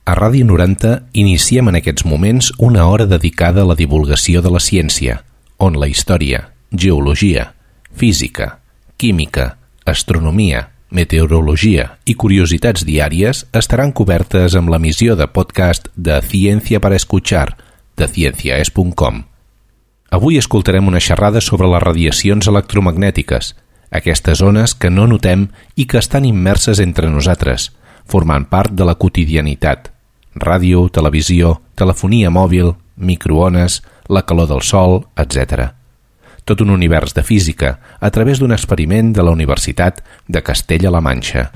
A Ràdio 90 iniciem en aquests moments una hora dedicada a la divulgació de la ciència, on la història, geologia, física, química, astronomia, meteorologia i curiositats diàries estaran cobertes amb l'emissió de podcast de Ciencia para Escuchar, de cienciaes.com. Avui escoltarem una xerrada sobre les radiacions electromagnètiques, aquestes ones que no notem i que estan immerses entre nosaltres, formant part de la quotidianitat. Ràdio, televisió, telefonia mòbil, microones, la calor del sol, etc. Tot un univers de física a través d'un experiment de la Universitat de Castella-La Manxa.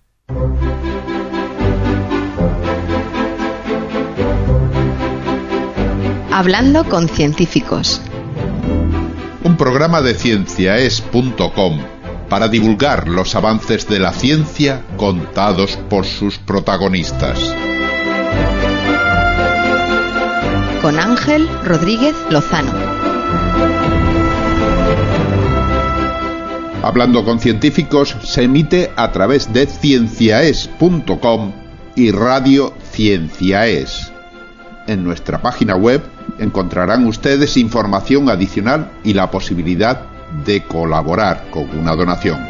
Hablando con científicos. Un programa de cienciaes.com para divulgar los avances de la ciencia contados por sus protagonistas. Con Ángel Rodríguez Lozano. Hablando con científicos se emite a través de cienciaes.com y Radio Cienciaes. En nuestra página web encontrarán ustedes información adicional y la posibilidad de colaborar con una donación.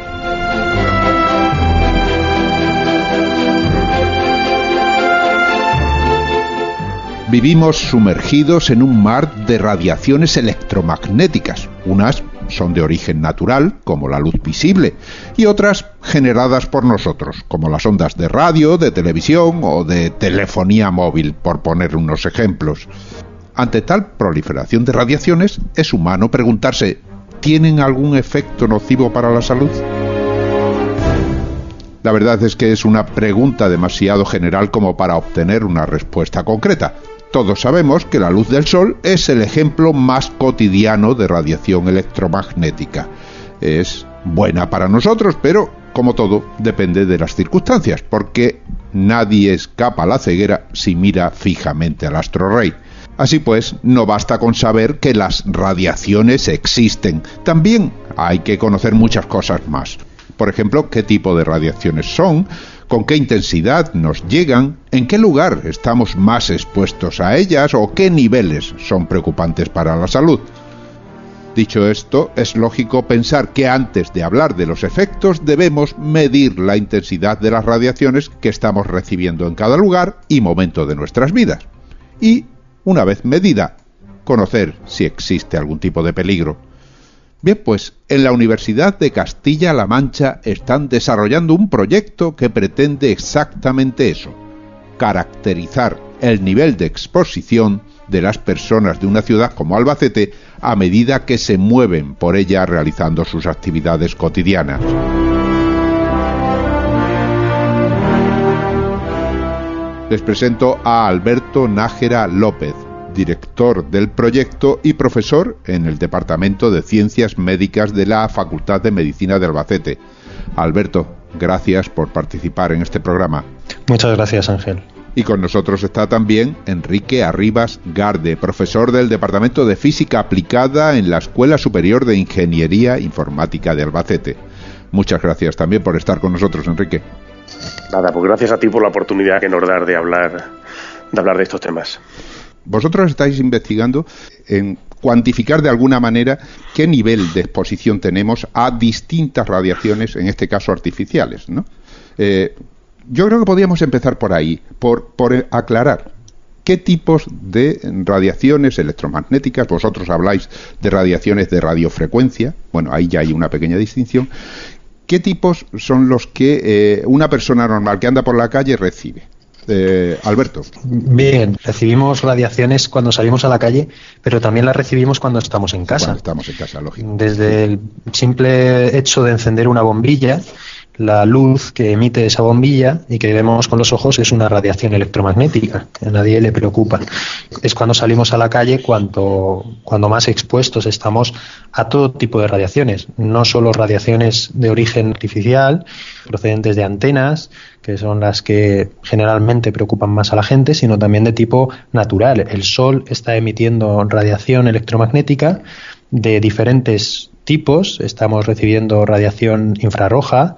Vivimos sumergidos en un mar de radiaciones electromagnéticas. Unas son de origen natural, como la luz visible, y otras generadas por nosotros, como las ondas de radio, de televisión o de telefonía móvil, por poner unos ejemplos. Ante tal proliferación de radiaciones, es humano preguntarse: ¿tienen algún efecto nocivo para la salud? La verdad es que es una pregunta demasiado general como para obtener una respuesta concreta. Todos sabemos que la luz del sol es el ejemplo más cotidiano de radiación electromagnética. Es buena para nosotros, pero, como todo, depende de las circunstancias, porque nadie escapa a la ceguera si mira fijamente al astro rey. Así pues, no basta con saber que las radiaciones existen. También hay que conocer muchas cosas más. Por ejemplo, qué tipo de radiaciones son, con qué intensidad nos llegan, en qué lugar estamos más expuestos a ellas o qué niveles son preocupantes para la salud. Dicho esto, es lógico pensar que antes de hablar de los efectos debemos medir la intensidad de las radiaciones que estamos recibiendo en cada lugar y momento de nuestras vidas. Y, una vez medida, conocer si existe algún tipo de peligro. Bien, pues en la Universidad de Castilla-La Mancha están desarrollando un proyecto que pretende exactamente eso: caracterizar el nivel de exposición de las personas de una ciudad como Albacete a medida que se mueven por ella realizando sus actividades cotidianas. Les presento a Alberto Nájera López, director del proyecto y profesor en el Departamento de Ciencias Médicas de la Facultad de Medicina de Albacete. Alberto, gracias por participar en este programa. Muchas gracias, Ángel. Y con nosotros está también Enrique Arribas Garde, profesor del Departamento de Física Aplicada en la Escuela Superior de Ingeniería Informática de Albacete. Muchas gracias también por estar con nosotros, Enrique. Nada, pues gracias a ti por la oportunidad que nos das de hablar de estos temas. Vosotros estáis investigando en cuantificar de alguna manera qué nivel de exposición tenemos a distintas radiaciones, en este caso artificiales, ¿no? Yo creo que podríamos empezar por ahí, por aclarar qué tipos de radiaciones electromagnéticas. Vosotros habláis de radiaciones de radiofrecuencia, bueno, ahí ya hay una pequeña distinción. ¿Qué tipos son los que una persona normal que anda por la calle recibe? Alberto. Bien, recibimos radiaciones cuando salimos a la calle, pero también las recibimos cuando estamos en casa. Cuando estamos en casa, lógico. Desde el simple hecho de encender una bombilla, la luz que emite esa bombilla y que vemos con los ojos es una radiación electromagnética, que a nadie le preocupa. Es cuando salimos a la calle cuando más expuestos estamos a todo tipo de radiaciones, no solo radiaciones de origen artificial, procedentes de antenas, que son las que generalmente preocupan más a la gente, sino también de tipo natural. El Sol está emitiendo radiación electromagnética de diferentes tipos. Estamos recibiendo radiación infrarroja,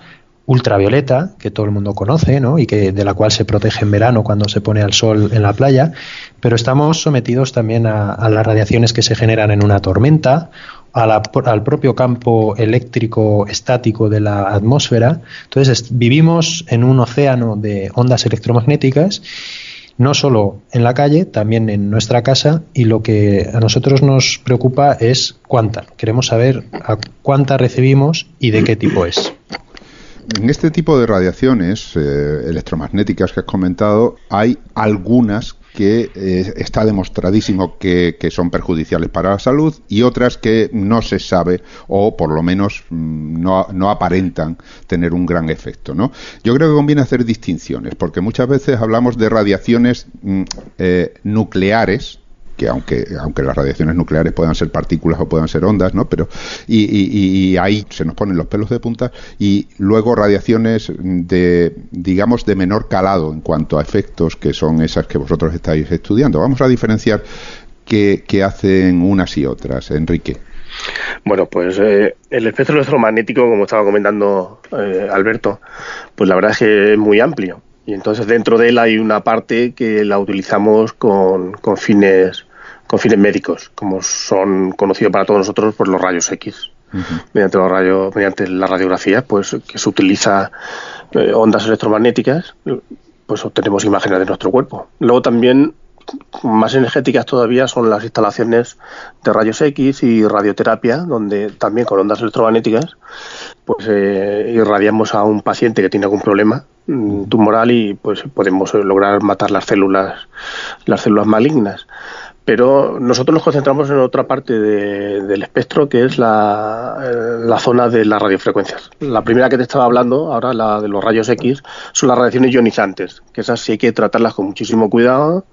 ultravioleta, que todo el mundo conoce, ¿no? Y de la cual se protege en verano cuando se pone al sol en la playa, pero estamos sometidos también a las radiaciones que se generan en una tormenta, al propio campo eléctrico estático de la atmósfera. Entonces vivimos en un océano de ondas electromagnéticas, no solo en la calle, también en nuestra casa, y lo que a nosotros nos preocupa es cuánta. Queremos saber a cuánta recibimos y de qué tipo es. En este tipo de radiaciones electromagnéticas que has comentado, hay algunas que está demostradísimo que son perjudiciales para la salud y otras que no se sabe o por lo menos no aparentan tener un gran efecto, ¿no? Yo creo que conviene hacer distinciones porque muchas veces hablamos de radiaciones nucleares, que aunque las radiaciones nucleares puedan ser partículas o puedan ser ondas, ¿no? Pero y ahí se nos ponen los pelos de punta, y luego radiaciones de menor calado en cuanto a efectos, que son esas que vosotros estáis estudiando. Vamos a diferenciar qué hacen unas y otras, Enrique. Bueno, pues el espectro electromagnético, como estaba comentando Alberto, pues la verdad es que es muy amplio. Y entonces dentro de él hay una parte que la utilizamos con fines médicos, como son conocidos para todos nosotros por los rayos X. Uh-huh. Mediante la radiografía, pues que se utiliza ondas electromagnéticas, pues obtenemos imágenes de nuestro cuerpo. Luego también, más energéticas todavía, son las instalaciones de rayos X y radioterapia, donde también con ondas electromagnéticas pues irradiamos a un paciente que tiene algún problema tumoral y pues podemos lograr matar las células malignas. Pero nosotros nos concentramos en otra parte del espectro, que es la zona de las radiofrecuencias. La primera que te estaba hablando, ahora la de los rayos X, son las radiaciones ionizantes, que esas sí hay que tratarlas con muchísimo cuidado,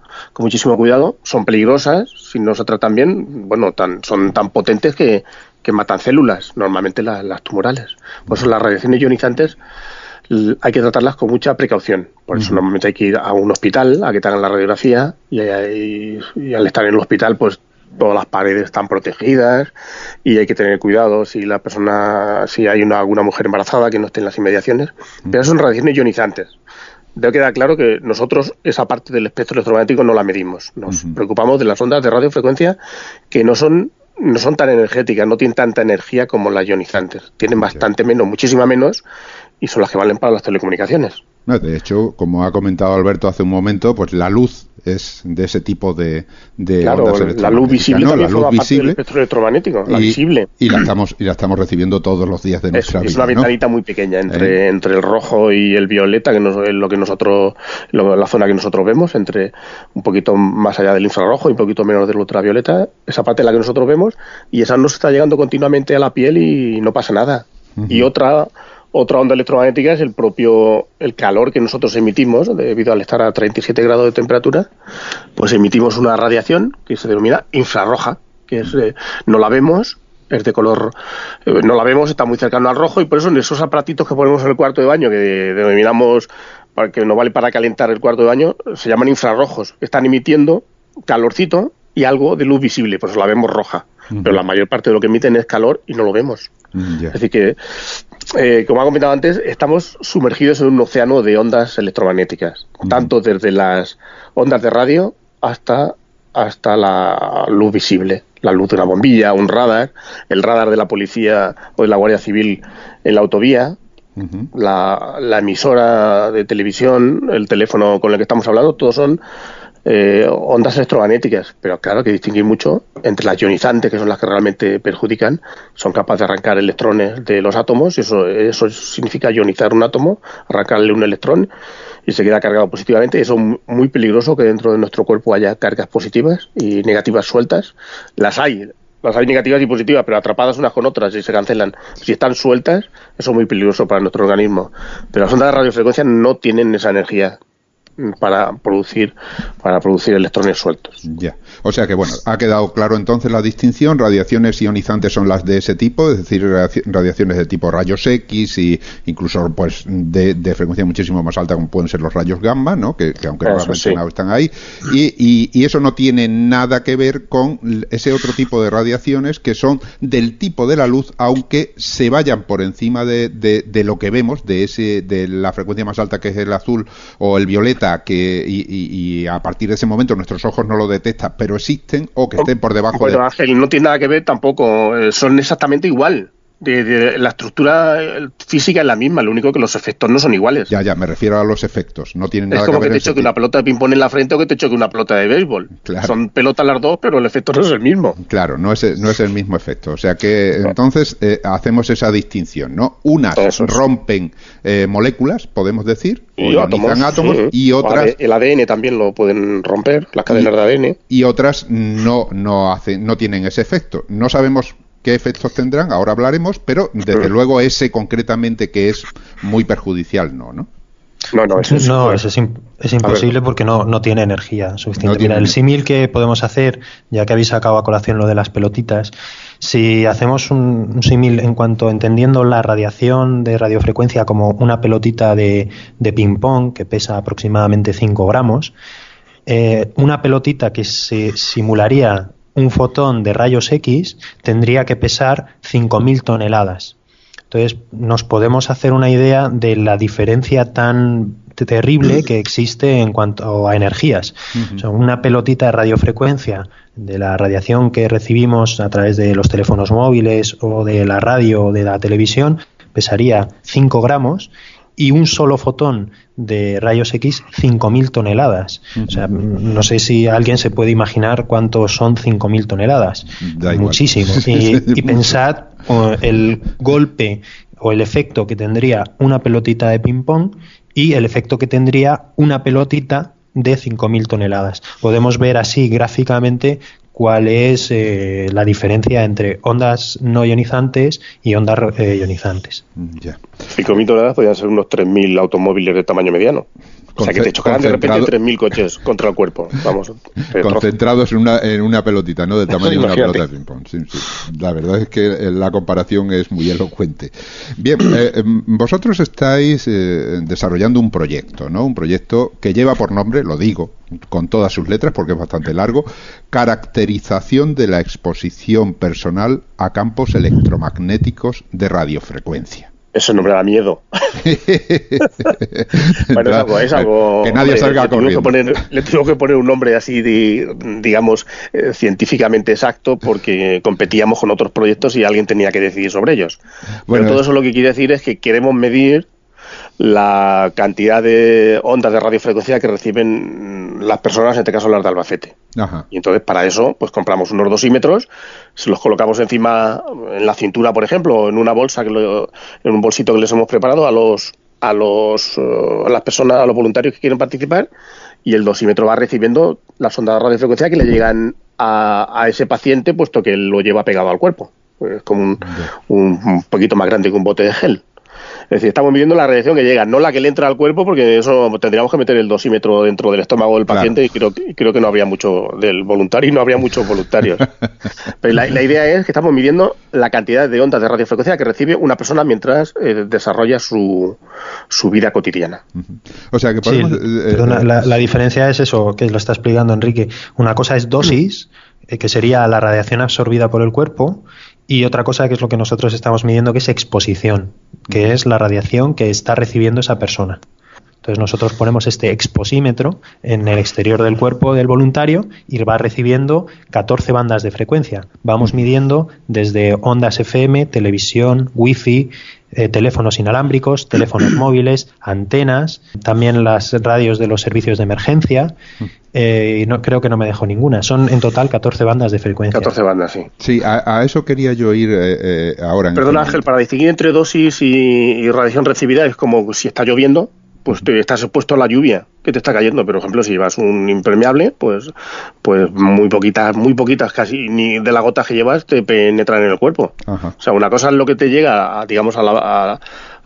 son peligrosas si no se tratan bien, bueno, son tan potentes que matan células, normalmente las tumorales. Por eso las radiaciones ionizantes hay que tratarlas con mucha precaución. Por eso normalmente hay que ir a un hospital a que te hagan la radiografía y al estar en el hospital pues todas las paredes están protegidas y hay que tener cuidado si hay alguna mujer embarazada que no esté en las inmediaciones. Pero son radiaciones ionizantes. Debe quedar claro que nosotros esa parte del espectro electromagnético no la medimos. Nos preocupamos de las ondas de radiofrecuencia que no son tan energéticas, no tienen tanta energía como las ionizantes. Tienen bastante menos, muchísima menos, y son las que valen para las telecomunicaciones. No, de hecho, como ha comentado Alberto hace un momento, pues la luz es de ese tipo de claro, ondas electromagnéticas. La luz visible, ¿no? La luz visible del espectro electromagnético, la visible. Y la estamos recibiendo todos los días de nuestra vida. Es una ventanita, ¿no? Muy pequeña entre el rojo y el violeta, que es la zona que nosotros vemos, entre un poquito más allá del infrarrojo y un poquito menos del ultravioleta, esa parte es la que nosotros vemos, y esa nos está llegando continuamente a la piel y no pasa nada. Uh-huh. Y otra onda electromagnética es el calor que nosotros emitimos debido al estar a 37 grados de temperatura, pues emitimos una radiación que se denomina infrarroja, que es no la vemos, es de color, no la vemos, está muy cercano al rojo, y por eso en esos aparatitos que ponemos en el cuarto de baño, que denominamos, que nos vale para calentar el cuarto de baño, se llaman infrarrojos, están emitiendo calorcito y algo de luz visible, por eso la vemos roja. Uh-huh. Pero la mayor parte de lo que emiten es calor y no lo vemos. Yeah. Es decir que, como ha comentado antes, estamos sumergidos en un océano de ondas electromagnéticas, tanto desde las ondas de radio hasta la luz visible, la luz de una bombilla, un radar, el radar de la policía o de la Guardia Civil en la autovía, la emisora de televisión, el teléfono con el que estamos hablando, todos son ondas electromagnéticas, pero claro que distinguir mucho entre las ionizantes, que son las que realmente perjudican, son capaces de arrancar electrones de los átomos, y eso significa ionizar un átomo, arrancarle un electrón y se queda cargado positivamente, y eso es muy peligroso, que dentro de nuestro cuerpo haya cargas positivas y negativas sueltas. Las hay negativas y positivas, pero atrapadas unas con otras y se cancelan. Si están sueltas, eso es muy peligroso para nuestro organismo. Pero las ondas de radiofrecuencia no tienen esa energía. para producir electrones sueltos. Ya. O sea que, bueno, ha quedado claro entonces la distinción. Radiaciones ionizantes son las de ese tipo, es decir, radiaciones de tipo rayos X y incluso pues de frecuencia muchísimo más alta, como pueden ser los rayos gamma, ¿no? Que aunque no lo has mencionado, están ahí. Y eso no tiene nada que ver con ese otro tipo de radiaciones que son del tipo de la luz, aunque se vayan por encima de lo que vemos, de la frecuencia más alta, que es el azul o el violeta, y a partir de ese momento nuestros ojos no lo detectan, pero existen, o que estén por debajo de... Ángel, no tiene nada que ver tampoco, son exactamente igual. La estructura física es la misma, lo único que los efectos no son iguales. Ya, me refiero a los efectos, no tienen nada que ver. Es como que te choque una pelota de ping-pong en la frente o que te choque una pelota de béisbol. Claro. Son pelotas las dos, pero el efecto no es el mismo. Claro, no es el mismo efecto. O sea que entonces hacemos esa distinción, ¿no? Unas rompen moléculas, podemos decir, y ionizan átomos, y otras... El ADN también lo pueden romper, las cadenas de ADN. Y otras no tienen ese efecto. No sabemos qué efectos tendrán, ahora hablaremos, pero desde luego ese concretamente, que es muy perjudicial, ¿no? No, es imposible porque no tiene energía suficiente. Mira, el símil que podemos hacer, ya que habéis sacado a colación lo de las pelotitas, si hacemos un símil en cuanto entendiendo la radiación de radiofrecuencia como una pelotita de ping-pong que pesa aproximadamente 5 gramos, una pelotita que se simularía un fotón de rayos X tendría que pesar 5.000 toneladas. Entonces nos podemos hacer una idea de la diferencia tan terrible que existe en cuanto a energías. O sea, una pelotita de radiofrecuencia, de la radiación que recibimos a través de los teléfonos móviles o de la radio o de la televisión, pesaría 5 gramos, y un solo fotón de rayos X 5.000 toneladas. O sea, no sé si alguien se puede imaginar cuántos son 5.000 toneladas. Muchísimo. Y pensad el golpe o el efecto que tendría una pelotita de ping-pong y el efecto que tendría una pelotita de 5.000 toneladas. Podemos ver así gráficamente cuál es la diferencia entre ondas no ionizantes y ondas ionizantes. 5.000 toneladas podrían ser unos 3.000 automóviles de tamaño mediano. O sea, que te chocarán de repente 3.000 coches contra el cuerpo. Vamos, concentrados en una pelotita, ¿no? Del tamaño de una pelota de ping-pong. Sí. La verdad es que la comparación es muy elocuente. Bien, vosotros estáis desarrollando un proyecto, ¿no? Un proyecto que lleva por nombre, lo digo con todas sus letras porque es bastante largo, Caracterización de la exposición personal a campos electromagnéticos de radiofrecuencia. Eso nombre da miedo. Bueno, es algo que nadie salga corriendo. Le tengo que poner un nombre así, digamos, científicamente exacto, porque competíamos con otros proyectos y alguien tenía que decidir sobre ellos. Bueno, pero todo eso lo que quiere decir es que queremos medir la cantidad de ondas de radiofrecuencia que reciben las personas, en este caso las de Albacete. Ajá. Y entonces para eso pues compramos unos dosímetros, se los colocamos encima en la cintura, por ejemplo, o en una bolsa, en un bolsito que les hemos preparado a las personas, a los voluntarios que quieren participar, y el dosímetro va recibiendo las ondas de radiofrecuencia que le llegan a ese paciente, puesto que lo lleva pegado al cuerpo. Es como un poquito más grande que un bote de gel. Es decir, estamos midiendo la radiación que llega, no la que le entra al cuerpo, porque eso tendríamos que meter el dosímetro dentro del estómago del paciente. Claro. Y creo que no habría mucho del voluntario y no habría muchos voluntarios. Pero la idea es que estamos midiendo la cantidad de ondas de radiofrecuencia que recibe una persona mientras desarrolla su vida cotidiana. O sea que podemos, la diferencia es eso que lo está explicando Enrique. Una cosa es dosis, que sería la radiación absorbida por el cuerpo, y otra cosa que es lo que nosotros estamos midiendo, que es exposición, que es la radiación que está recibiendo esa persona. Entonces nosotros ponemos este exposímetro en el exterior del cuerpo del voluntario y va recibiendo 14 bandas de frecuencia. Vamos midiendo desde ondas FM, televisión, wifi, teléfonos inalámbricos, teléfonos móviles, antenas, también las radios de los servicios de emergencia, y creo que no me dejo ninguna. Son en total 14 bandas de frecuencia. 14 bandas, sí. Sí, a eso quería yo ir ahora. Perdona, Ángel, para distinguir entre dosis y radiación recibida es como si está lloviendo, pues te estás expuesto a la lluvia que te está cayendo. Pero, por ejemplo, si llevas un impermeable, pues muy poquitas, casi ni de la gota que llevas te penetran en el cuerpo. Ajá. O sea, una cosa es lo que te llega, digamos, a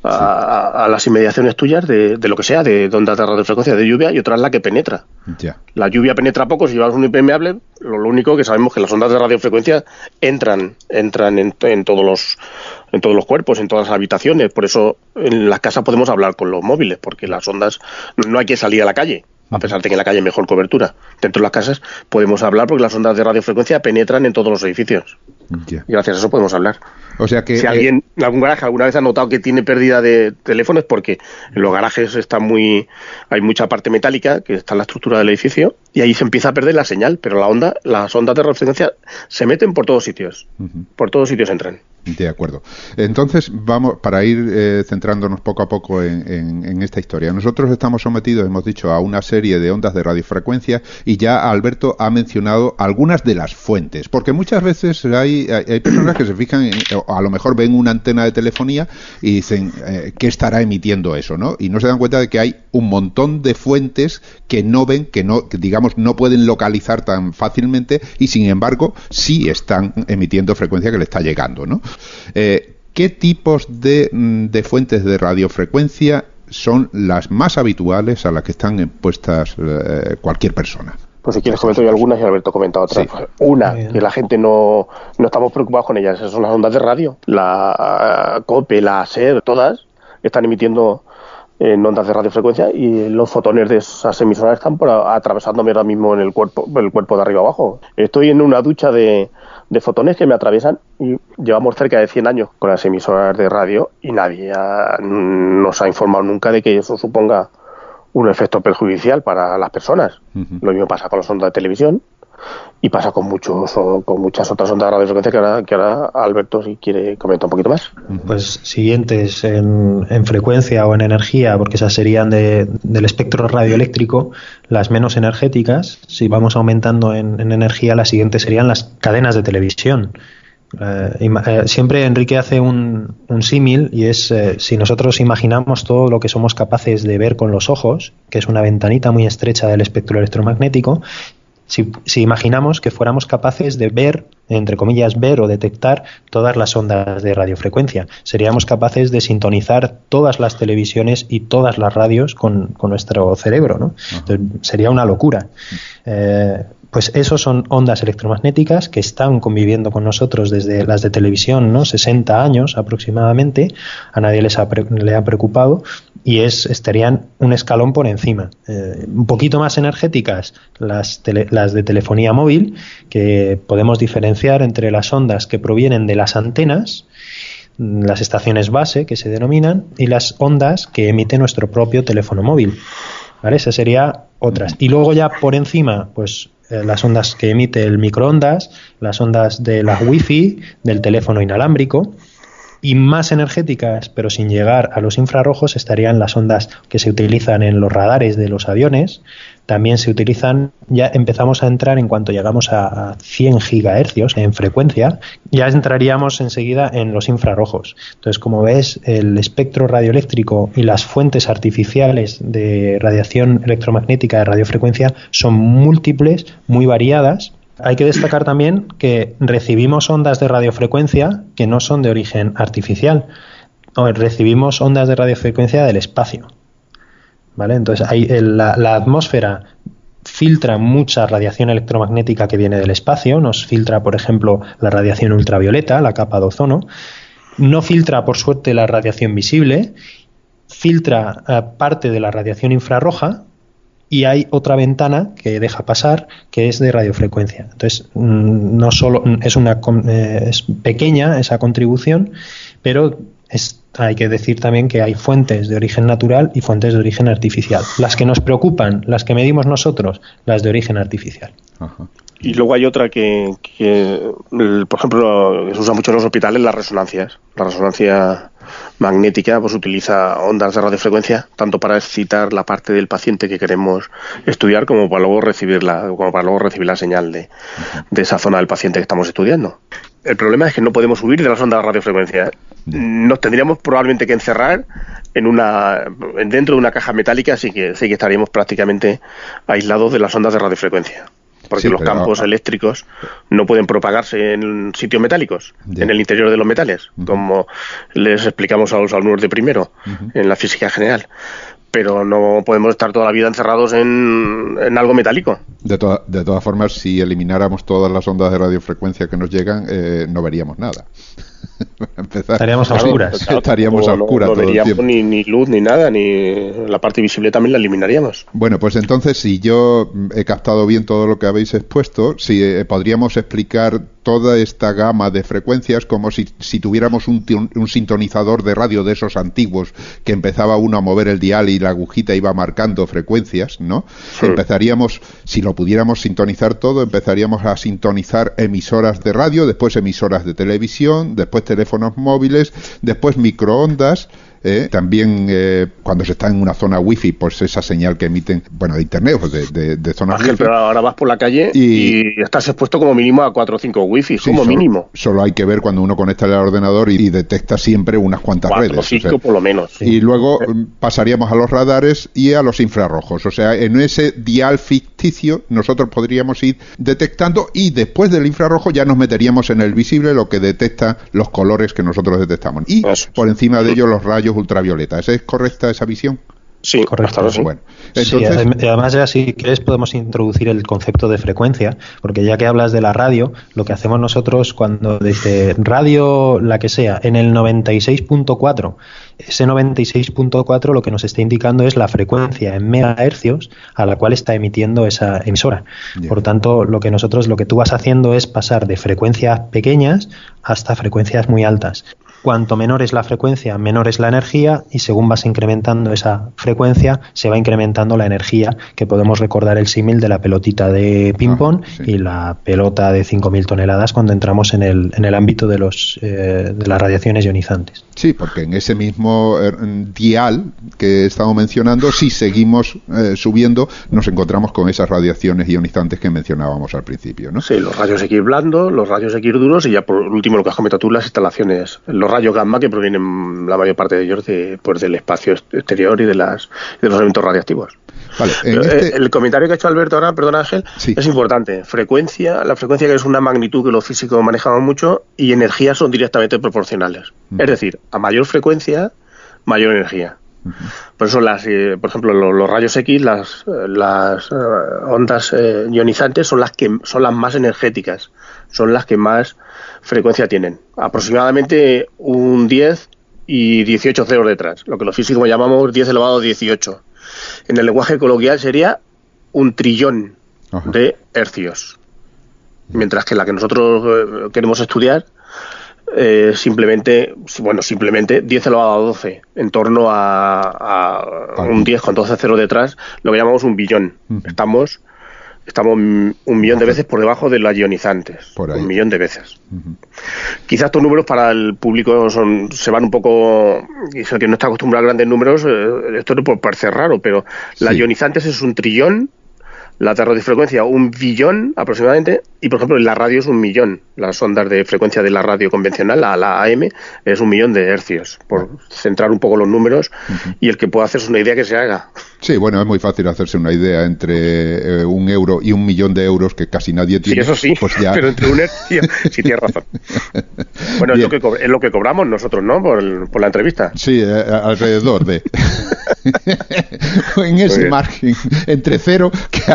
a las inmediaciones tuyas de lo que sea, de ondas de radiofrecuencia de lluvia, y otra es la que penetra. Ya. La lluvia penetra poco si llevas un impermeable. Lo único que sabemos que las ondas de radiofrecuencia entran en todos los cuerpos, en todas las habitaciones. Por eso en las casas podemos hablar con los móviles, porque las ondas, no hay que salir a la calle, a pesar de que en la calle hay mejor cobertura. Dentro de las casas podemos hablar porque las ondas de radiofrecuencia penetran en todos los edificios. Ya. Y gracias a eso podemos hablar. O sea que si alguien en algún garaje alguna vez ha notado que tiene pérdida de teléfono, es porque en los garajes hay mucha parte metálica, que está en la estructura del edificio, y ahí se empieza a perder la señal, pero las ondas de radiofrecuencia se meten por todos sitios. Por todos sitios entran. De acuerdo. Entonces, vamos, para ir centrándonos poco a poco en esta historia. Nosotros estamos sometidos, hemos dicho, a una serie de ondas de radiofrecuencia, y ya Alberto ha mencionado algunas de las fuentes, porque muchas veces hay personas que se fijan, a lo mejor ven una antena de telefonía y dicen, ¿qué estará emitiendo eso?, ¿no? Y no se dan cuenta de que hay un montón de fuentes que no ven, que digamos, no pueden localizar tan fácilmente, y sin embargo, sí están emitiendo frecuencia que le está llegando, ¿no? ¿Qué tipos de fuentes de radiofrecuencia son las más habituales a las que están expuestas cualquier persona? Pues si quieres comento yo algunas y Alberto comenta otras. Sí. Una, que la gente no estamos preocupados con ellas, esas son las ondas de radio. La COPE, la SER, todas están emitiendo en ondas de radiofrecuencia, y los fotones de esas emisoras están atravesándome ahora mismo en el cuerpo de arriba abajo. Estoy en una ducha de fotones que me atraviesan, y llevamos cerca de 100 años con las emisoras de radio y nadie nos ha informado nunca de que eso suponga un efecto perjudicial para las personas. Uh-huh. Lo mismo pasa con las ondas de televisión y pasa con muchas otras ondas de radiofrecuencia que ahora Alberto, si quiere, comenta un poquito más. Pues siguientes en frecuencia o en energía, porque esas serían del espectro radioeléctrico, las menos energéticas. Si vamos aumentando en energía, las siguientes serían las cadenas de televisión. Siempre Enrique hace un símil, y es si nosotros imaginamos todo lo que somos capaces de ver con los ojos, que es una ventanita muy estrecha del espectro electromagnético. Si imaginamos que fuéramos capaces de ver, entre comillas, ver o detectar todas las ondas de radiofrecuencia, seríamos capaces de sintonizar todas las televisiones y todas las radios con nuestro cerebro, ¿no? Entonces, sería una locura. Pues esos son ondas electromagnéticas que están conviviendo con nosotros desde las de televisión, ¿no? 60 años aproximadamente, a nadie le ha preocupado, y estarían un escalón por encima. Un poquito más energéticas las de telefonía móvil, que podemos diferenciar entre las ondas que provienen de las antenas, las estaciones base que se denominan, y las ondas que emite nuestro propio teléfono móvil, ¿vale? Esa sería otras. Y luego ya por encima, pues las ondas que emite el microondas, las ondas de la wifi, del teléfono inalámbrico, y más energéticas, pero sin llegar a los infrarrojos, estarían las ondas que se utilizan en los radares de los aviones. También se utilizan, ya empezamos a entrar, en cuanto llegamos a 100 gigahercios en frecuencia, ya entraríamos enseguida en los infrarrojos. Entonces, como ves, el espectro radioeléctrico y las fuentes artificiales de radiación electromagnética de radiofrecuencia son múltiples, muy variadas. Hay que destacar también que recibimos ondas de radiofrecuencia que no son de origen artificial, recibimos ondas de radiofrecuencia del espacio, ¿vale? Entonces la atmósfera filtra mucha radiación electromagnética que viene del espacio, nos filtra, por ejemplo, la radiación ultravioleta, la capa de ozono, no filtra, por suerte, la radiación visible, filtra parte de la radiación infrarroja, y hay otra ventana que deja pasar, que es de radiofrecuencia. Entonces, no solo es pequeña esa contribución, pero hay que decir también que hay fuentes de origen natural y fuentes de origen artificial. Las que nos preocupan, las que medimos nosotros, las de origen artificial. Ajá. Y luego hay otra que por ejemplo, se usa mucho en los hospitales, las resonancias. La resonancia magnética pues utiliza ondas de radiofrecuencia tanto para excitar la parte del paciente que queremos estudiar como para luego recibir la señal de esa zona del paciente que estamos estudiando. El problema es que no podemos huir de las ondas de radiofrecuencia. Nos tendríamos probablemente que encerrar dentro de una caja metálica, así que estaríamos prácticamente aislados de las ondas de radiofrecuencia. porque Sí, los pero- campos eléctricos no pueden propagarse en sitios metálicos, Ya. en el interior de los metales, como les explicamos a los alumnos de primero en la física general. Pero no podemos estar toda la vida encerrados en algo metálico. De todas formas, si elimináramos todas las ondas de radiofrecuencia que nos llegan, no veríamos nada. Para empezar, Estaríamos a oscuras. Estaríamos a oscuras No todo el veríamos tiempo. ni luz ni nada, ni la parte visible también la eliminaríamos. Bueno, pues entonces, si yo he captado bien todo lo que habéis expuesto, si podríamos explicar toda esta gama de frecuencias como si tuviéramos un sintonizador de radio de esos antiguos que empezaba uno a mover el dial y la agujita iba marcando frecuencias, ¿no? Sí. Empezaríamos, si lo pudiéramos sintonizar todo, empezaríamos a sintonizar emisoras de radio, después emisoras de televisión, después teléfonos móviles, después microondas. También cuando se está en una zona wifi, pues esa señal que emiten, bueno, de internet, pues de zonas Ángel, wifi. pero ahora vas por la calle y estás expuesto como mínimo a 4 o 5 wifi, Sí, como mínimo. Solo hay que ver cuando uno conecta el ordenador y detecta siempre unas cuantas 4 redes. o o sea, 5 por lo menos. y luego pasaríamos a los radares y a los infrarrojos. O sea, en ese dial ficticio nosotros podríamos ir detectando y después del infrarrojo ya nos meteríamos en el visible, lo que detecta los colores que nosotros detectamos. Y Eso. por encima de ello los rayos ultravioleta. ¿Es correcta esa visión? Sí, Correcto. hasta ahora sí. Bueno, Sí, entonces... además ya si quieres podemos introducir el concepto de frecuencia, porque ya que hablas de la radio, lo que hacemos nosotros cuando dice radio, la que sea, en el 96.4, ese 96.4 lo que nos está indicando es la frecuencia en megahercios a la cual está emitiendo esa emisora. Ya. Por tanto, lo que tú vas haciendo es pasar de frecuencias pequeñas hasta frecuencias muy altas. Cuanto menor es la frecuencia, menor es la energía, y según vas incrementando esa frecuencia, se va incrementando la energía, que podemos recordar el símil de la pelotita de ping-pong sí. y la pelota de 5.000 toneladas cuando entramos en el ámbito de las radiaciones ionizantes. Sí, porque en ese mismo dial que he estado mencionando, si seguimos subiendo, nos encontramos con esas radiaciones ionizantes que mencionábamos al principio, ¿no? Sí, los rayos X blandos, los rayos X duros y ya por último lo que has comentado tú, las instalaciones, los rayos gamma que provienen la mayor parte de ellos del espacio exterior y de los elementos radiactivos. Vale, El comentario que ha hecho Alberto ahora, perdón Ángel, Sí. es importante. La frecuencia que es una magnitud que los físicos manejamos mucho y energía son directamente proporcionales. Es decir, a mayor frecuencia, mayor energía. Por eso, por ejemplo, los rayos X, las ondas ionizantes son las más energéticas, son las que más frecuencia tienen. Aproximadamente un 10 y 18 ceros detrás, lo que los físicos llamamos 10 elevado a 18. En el lenguaje coloquial sería un trillón Ajá. de hercios. Mientras que la que nosotros queremos estudiar simplemente 10 elevado a 12, en torno a un 10 con 12 ceros detrás, lo que llamamos un billón. Estamos un millón de veces por debajo de las ionizantes. Por ahí. Un millón de veces. Quizás estos números para el público se van un poco, y el que no está acostumbrado a grandes números, esto no puede parecer raro, pero las Sí. ionizantes es un trillón, la de radiofrecuencia un billón aproximadamente, y por ejemplo en la radio es un millón. Las ondas de frecuencia de la radio convencional, la AM, es 1.000.000 de hercios, por centrar un poco los números, y el que pueda hacerse una idea que se haga. Sí, bueno, es muy fácil hacerse una idea entre 1 euro y 1.000.000 de euros que casi nadie Sí, tiene. eso sí, pues ya... pero entre un hercio, sí tienes razón. Bueno, Bien. es lo que cobramos nosotros, ¿no? Por la entrevista. Sí, alrededor de... en ese bien. margen, entre cero,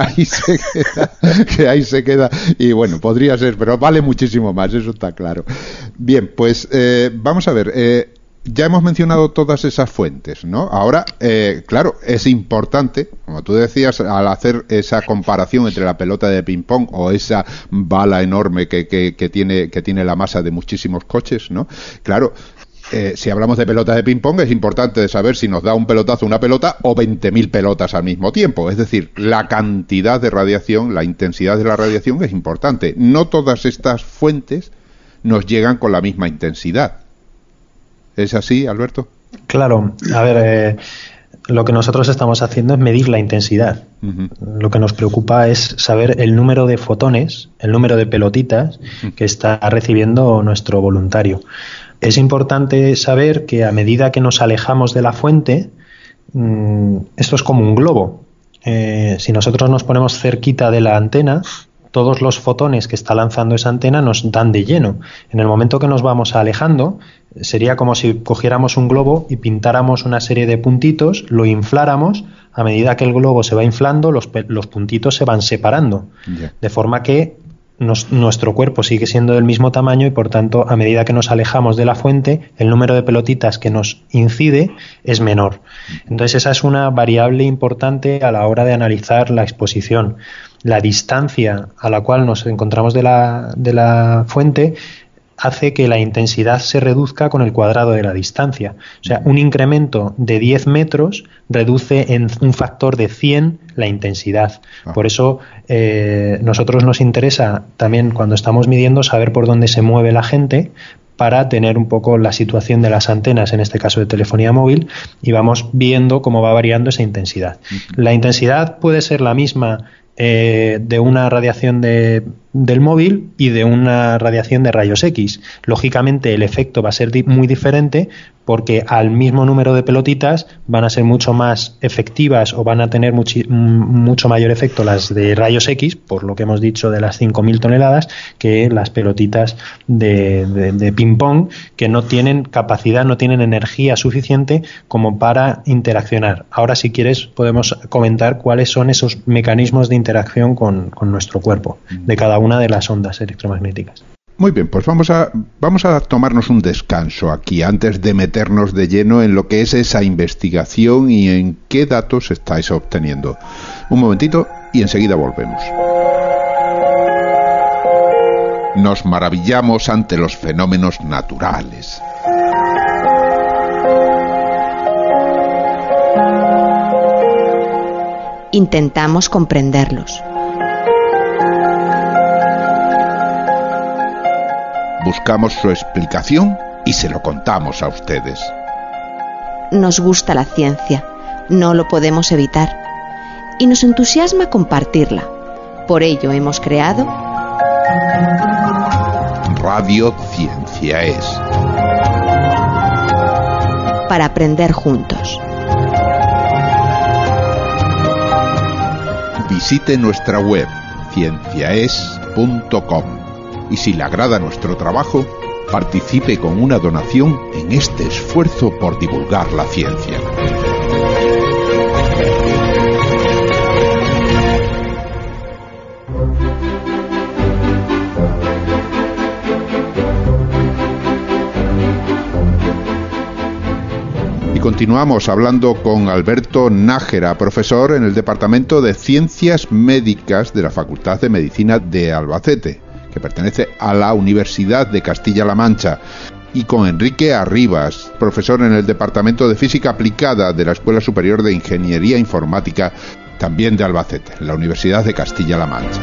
que ahí se queda. Y bueno, podría ser, pero vale muchísimo más, eso está claro. Bien, pues vamos a ver... ya hemos mencionado todas esas fuentes, ¿no? Ahora, claro, es importante, como tú decías, al hacer esa comparación entre la pelota de ping-pong o esa bala enorme que tiene la masa de muchísimos coches, ¿no? Claro, si hablamos de pelotas de ping-pong, es importante saber si nos da un pelotazo una pelota o 20.000 pelotas al mismo tiempo. Es decir, la cantidad de radiación, la intensidad de la radiación es importante. No todas estas fuentes nos llegan con la misma intensidad. ¿Es así, Alberto? Claro, a ver, lo que nosotros estamos haciendo es medir la intensidad. Lo que nos preocupa es saber el número de fotones, el número de pelotitas que está recibiendo nuestro voluntario. Es importante saber que a medida que nos alejamos de la fuente, esto es como un globo. Si nosotros nos ponemos cerquita de la antena, todos los fotones que está lanzando esa antena nos dan de lleno. En el momento que nos vamos alejando, sería como si cogiéramos un globo y pintáramos una serie de puntitos, lo infláramos. A medida que el globo se va inflando, los puntitos se van separando, de forma que nuestro cuerpo sigue siendo del mismo tamaño y, por tanto, a medida que nos alejamos de la fuente, el número de pelotitas que nos incide es menor. Entonces, esa es una variable importante a la hora de analizar la exposición. La distancia a la cual nos encontramos de la fuente hace que la intensidad se reduzca con el cuadrado de la distancia. O sea, un incremento de 10 metros reduce en un factor de 100 la intensidad. Por eso nosotros nos interesa también, cuando estamos midiendo, saber por dónde se mueve la gente, para tener un poco la situación de las antenas, en este caso de telefonía móvil, y vamos viendo cómo va variando esa intensidad. La intensidad puede ser la misma de una radiación del móvil y de una radiación de rayos X. Lógicamente el efecto va a ser muy diferente, porque al mismo número de pelotitas van a ser mucho más efectivas o van a tener mucho mayor efecto las de rayos X, por lo que hemos dicho de las 5.000 toneladas, que las pelotitas de ping-pong, que no tienen capacidad, no tienen energía suficiente como para interaccionar. Ahora, si quieres, podemos comentar cuáles son esos mecanismos de interacción con nuestro cuerpo, de cada una de las ondas electromagnéticas. Muy bien, pues vamos a tomarnos un descanso aquí antes de meternos de lleno en lo que es esa investigación y en qué datos estáis obteniendo. Un momentito y enseguida volvemos. Nos maravillamos ante los fenómenos naturales. Intentamos comprenderlos. Buscamos su explicación y se lo contamos a ustedes. Nos gusta la ciencia, no lo podemos evitar, y nos entusiasma compartirla. Por ello hemos creado Radio Ciencia Es. Para aprender juntos. Visite nuestra web cienciaes.com y si le agrada nuestro trabajo, participe con una donación en este esfuerzo por divulgar la ciencia. Y continuamos hablando con Alberto Nájera, profesor en el Departamento de Ciencias Médicas de la Facultad de Medicina de Albacete, que pertenece a la Universidad de Castilla-La Mancha, y con Enrique Arribas, profesor en el Departamento de Física Aplicada de la Escuela Superior de Ingeniería Informática, también de Albacete, en la Universidad de Castilla-La Mancha.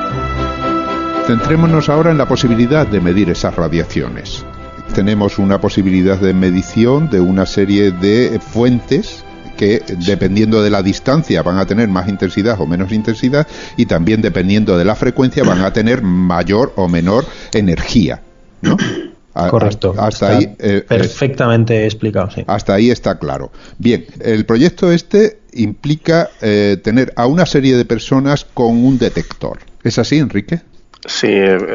Centrémonos ahora en la posibilidad de medir esas radiaciones. Tenemos una posibilidad de medición de una serie de fuentes que, dependiendo de la distancia, van a tener más intensidad o menos intensidad, y también dependiendo de la frecuencia van a tener mayor o menor energía, ¿no? Correcto. Hasta ahí, perfectamente explicado, sí. Hasta ahí está claro. Bien, el proyecto implica tener a una serie de personas con un detector. ¿Es así, Enrique? Sí,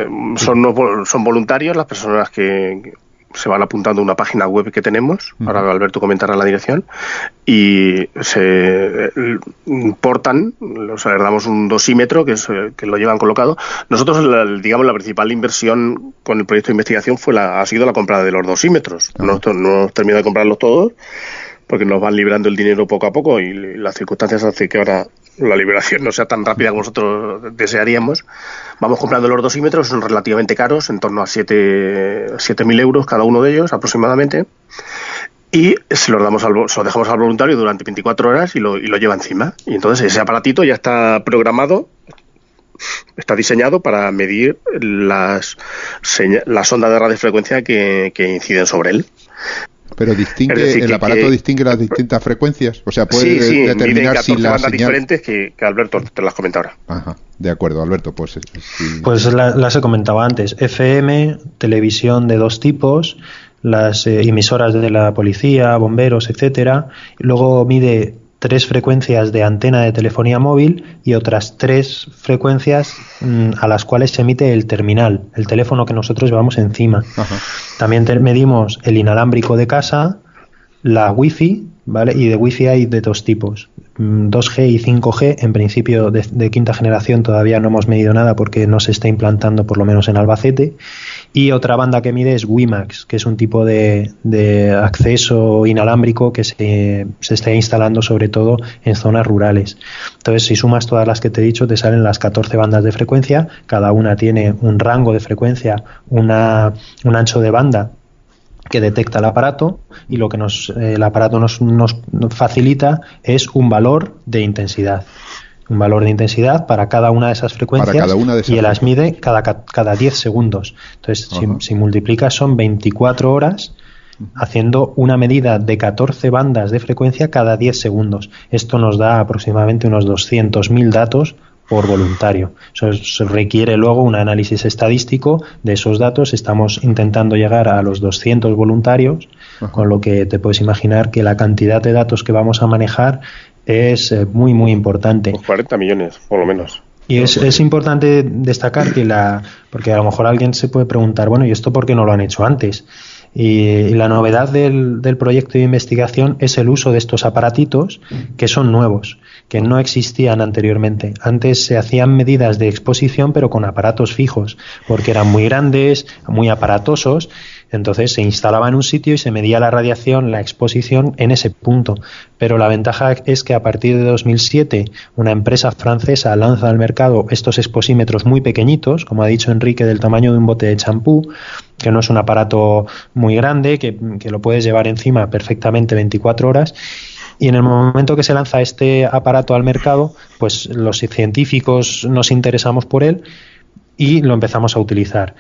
son voluntarios las personas que se van apuntando a una página web que tenemos. Ahora Alberto comentará la dirección, y se portan, les damos un dosímetro que lo llevan colocado. Nosotros, la principal inversión con el proyecto de investigación ha sido la compra de los dosímetros. No hemos terminado de comprarlos todos, porque nos van librando el dinero poco a poco, y las circunstancias hacen que ahora la liberación no sea tan rápida como nosotros desearíamos. Vamos comprando los dosímetros, son relativamente caros, en torno a 7.000 euros cada uno de ellos aproximadamente, y se los dejamos al voluntario durante 24 horas y lo lleva encima. Y entonces ese aparatito ya está programado, está diseñado para medir las ondas de radiofrecuencia que inciden sobre él. Pero el aparato distingue las distintas frecuencias, o sea, puede determinar si las bandas diferentes que Alberto te las comenta ahora. Ajá, de acuerdo, Alberto, pues sí. Pues las he comentado antes: FM, televisión de dos tipos, las emisoras de la policía, bomberos, etcétera. Luego mide 3 frecuencias de antena de telefonía móvil y otras 3 frecuencias a las cuales se emite el terminal, el teléfono que nosotros llevamos encima. Ajá. También medimos el inalámbrico de casa, la Wi-Fi, ¿vale? Y de Wi-Fi hay de 2 tipos, 2G y 5G. En principio de quinta generación todavía no hemos medido nada porque no se está implantando, por lo menos en Albacete. Y otra banda que mide es WiMAX, que es un tipo de acceso inalámbrico que se está instalando sobre todo en zonas rurales. Entonces, si sumas todas las que te he dicho, te salen las 14 bandas de frecuencia. Cada una tiene un rango de frecuencia, un ancho de banda que detecta el aparato, y lo que el aparato nos facilita es un valor de intensidad. Un valor de intensidad para cada una de esas frecuencias, y las mide cada 10 segundos. Entonces, si multiplicas, son 24 horas haciendo una medida de 14 bandas de frecuencia cada 10 segundos. Esto nos da aproximadamente unos 200.000 datos por voluntario. Eso requiere luego un análisis estadístico de esos datos. Estamos intentando llegar a los 200 voluntarios, con lo que te puedes imaginar que la cantidad de datos que vamos a manejar es muy, muy importante. 40 millones, por lo menos. Y es importante destacar porque a lo mejor alguien se puede preguntar, bueno, ¿y esto por qué no lo han hecho antes? Y la novedad del proyecto de investigación es el uso de estos aparatitos que son nuevos, que no existían anteriormente. Antes se hacían medidas de exposición, pero con aparatos fijos, porque eran muy grandes, muy aparatosos. Entonces se instalaba en un sitio y se medía la radiación, la exposición en ese punto. Pero la ventaja es que a partir de 2007 una empresa francesa lanza al mercado estos exposímetros muy pequeñitos, como ha dicho Enrique, del tamaño de un bote de champú, que no es un aparato muy grande, que lo puedes llevar encima perfectamente 24 horas. Y en el momento que se lanza este aparato al mercado, pues los científicos nos interesamos por él y lo empezamos a utilizar.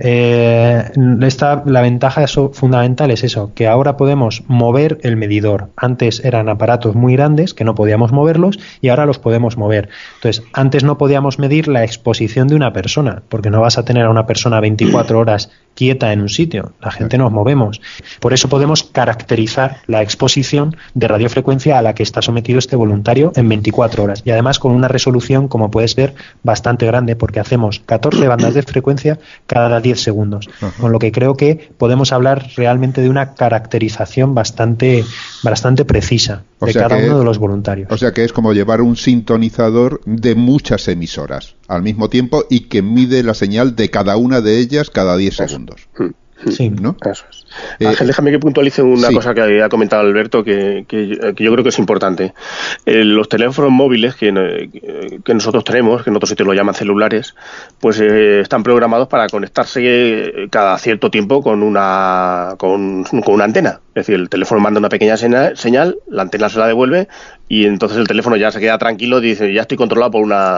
La ventaja fundamental es eso, que ahora podemos mover el medidor. Antes eran aparatos muy grandes que no podíamos moverlos, y ahora los podemos mover. Entonces, antes no podíamos medir la exposición de una persona, porque no vas a tener a una persona 24 horas quieta en un sitio. La gente nos movemos. Por eso podemos caracterizar la exposición de radiofrecuencia a la que está sometido este voluntario en 24 horas. Y además con una resolución, como puedes ver, bastante grande, porque hacemos 14 bandas de frecuencia cada 10 segundos. Con lo que creo que podemos hablar realmente de una caracterización bastante precisa de cada uno de los voluntarios. O sea que es como llevar un sintonizador de muchas emisoras al mismo tiempo y que mide la señal de cada una de ellas cada 10 segundos. Sí, ¿no? Eso es. Ángel, déjame que puntualice una cosa que ha comentado Alberto que yo creo que es importante. Los teléfonos móviles que nosotros tenemos, que en otros sitios lo llaman celulares, pues están programados para conectarse cada cierto tiempo con una antena. Es decir, el teléfono manda una pequeña señal, la antena se la devuelve y entonces el teléfono ya se queda tranquilo y dice, ya estoy controlado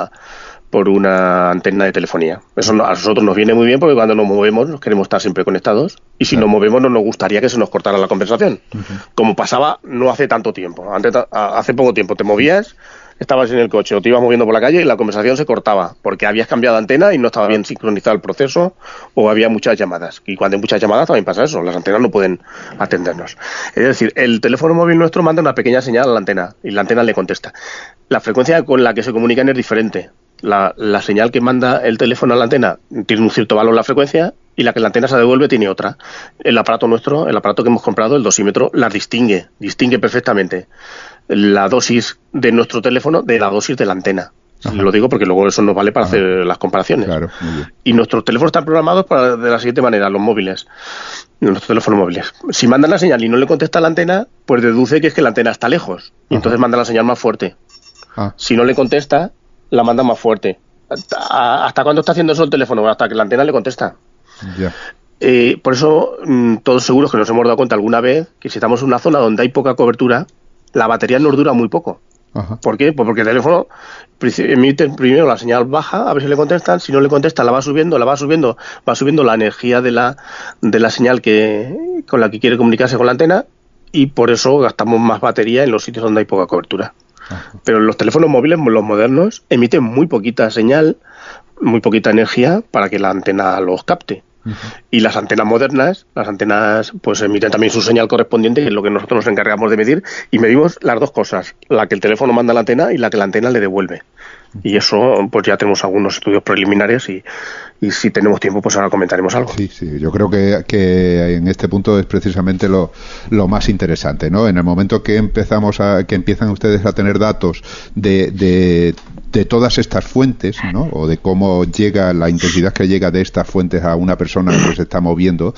por una antena de telefonía. Eso a nosotros nos viene muy bien porque cuando nos movemos nos queremos estar siempre conectados, y si nos movemos no nos gustaría que se nos cortara la conversación, como pasaba no hace tanto tiempo. Hace poco tiempo te movías, estabas en el coche o te ibas moviendo por la calle y la conversación se cortaba porque habías cambiado de antena y no estaba bien sincronizado el proceso, o había muchas llamadas, y cuando hay muchas llamadas también pasa eso, las antenas no pueden atendernos. Es decir, el teléfono móvil nuestro manda una pequeña señal a la antena y la antena le contesta. La frecuencia con la que se comunican es diferente. La señal que manda el teléfono a la antena tiene un cierto valor la frecuencia, y la que la antena se devuelve tiene otra. El aparato que hemos comprado, el dosímetro, las distingue perfectamente la dosis de nuestro teléfono de la dosis de la antena. Lo digo porque luego eso nos vale para hacer las comparaciones. Claro, muy bien. Y nuestros teléfonos están programados de la siguiente manera, los móviles, nuestros teléfonos móviles. Si mandan la señal y no le contesta la antena, pues deduce que es que la antena está lejos, y entonces manda la señal más fuerte. Si no le contesta, la manda más fuerte. ¿Hasta cuándo está haciendo eso el teléfono? Hasta que la antena le contesta. Por eso todos seguros que nos hemos dado cuenta alguna vez que si estamos en una zona donde hay poca cobertura, la batería nos dura muy poco. ¿Por qué? Pues porque el teléfono emite primero la señal baja, a ver si le contestan. Si no le contesta, va subiendo la energía de la señal con la que quiere comunicarse con la antena, y por eso gastamos más batería en los sitios donde hay poca cobertura. Pero los teléfonos móviles, los modernos, emiten muy poquita señal, muy poquita energía para que la antena los capte. Y las antenas modernas, pues emiten también su señal correspondiente, que es lo que nosotros nos encargamos de medir, y medimos las dos cosas, la que el teléfono manda a la antena y la que la antena le devuelve. Y eso, pues ya tenemos algunos estudios preliminares y si tenemos tiempo, pues ahora comentaremos algo. Sí, yo creo que en este punto es precisamente lo más interesante, ¿no? En el momento que empiezan ustedes a tener datos de todas estas fuentes, ¿no? O de cómo llega la intensidad que llega de estas fuentes a una persona que se está moviendo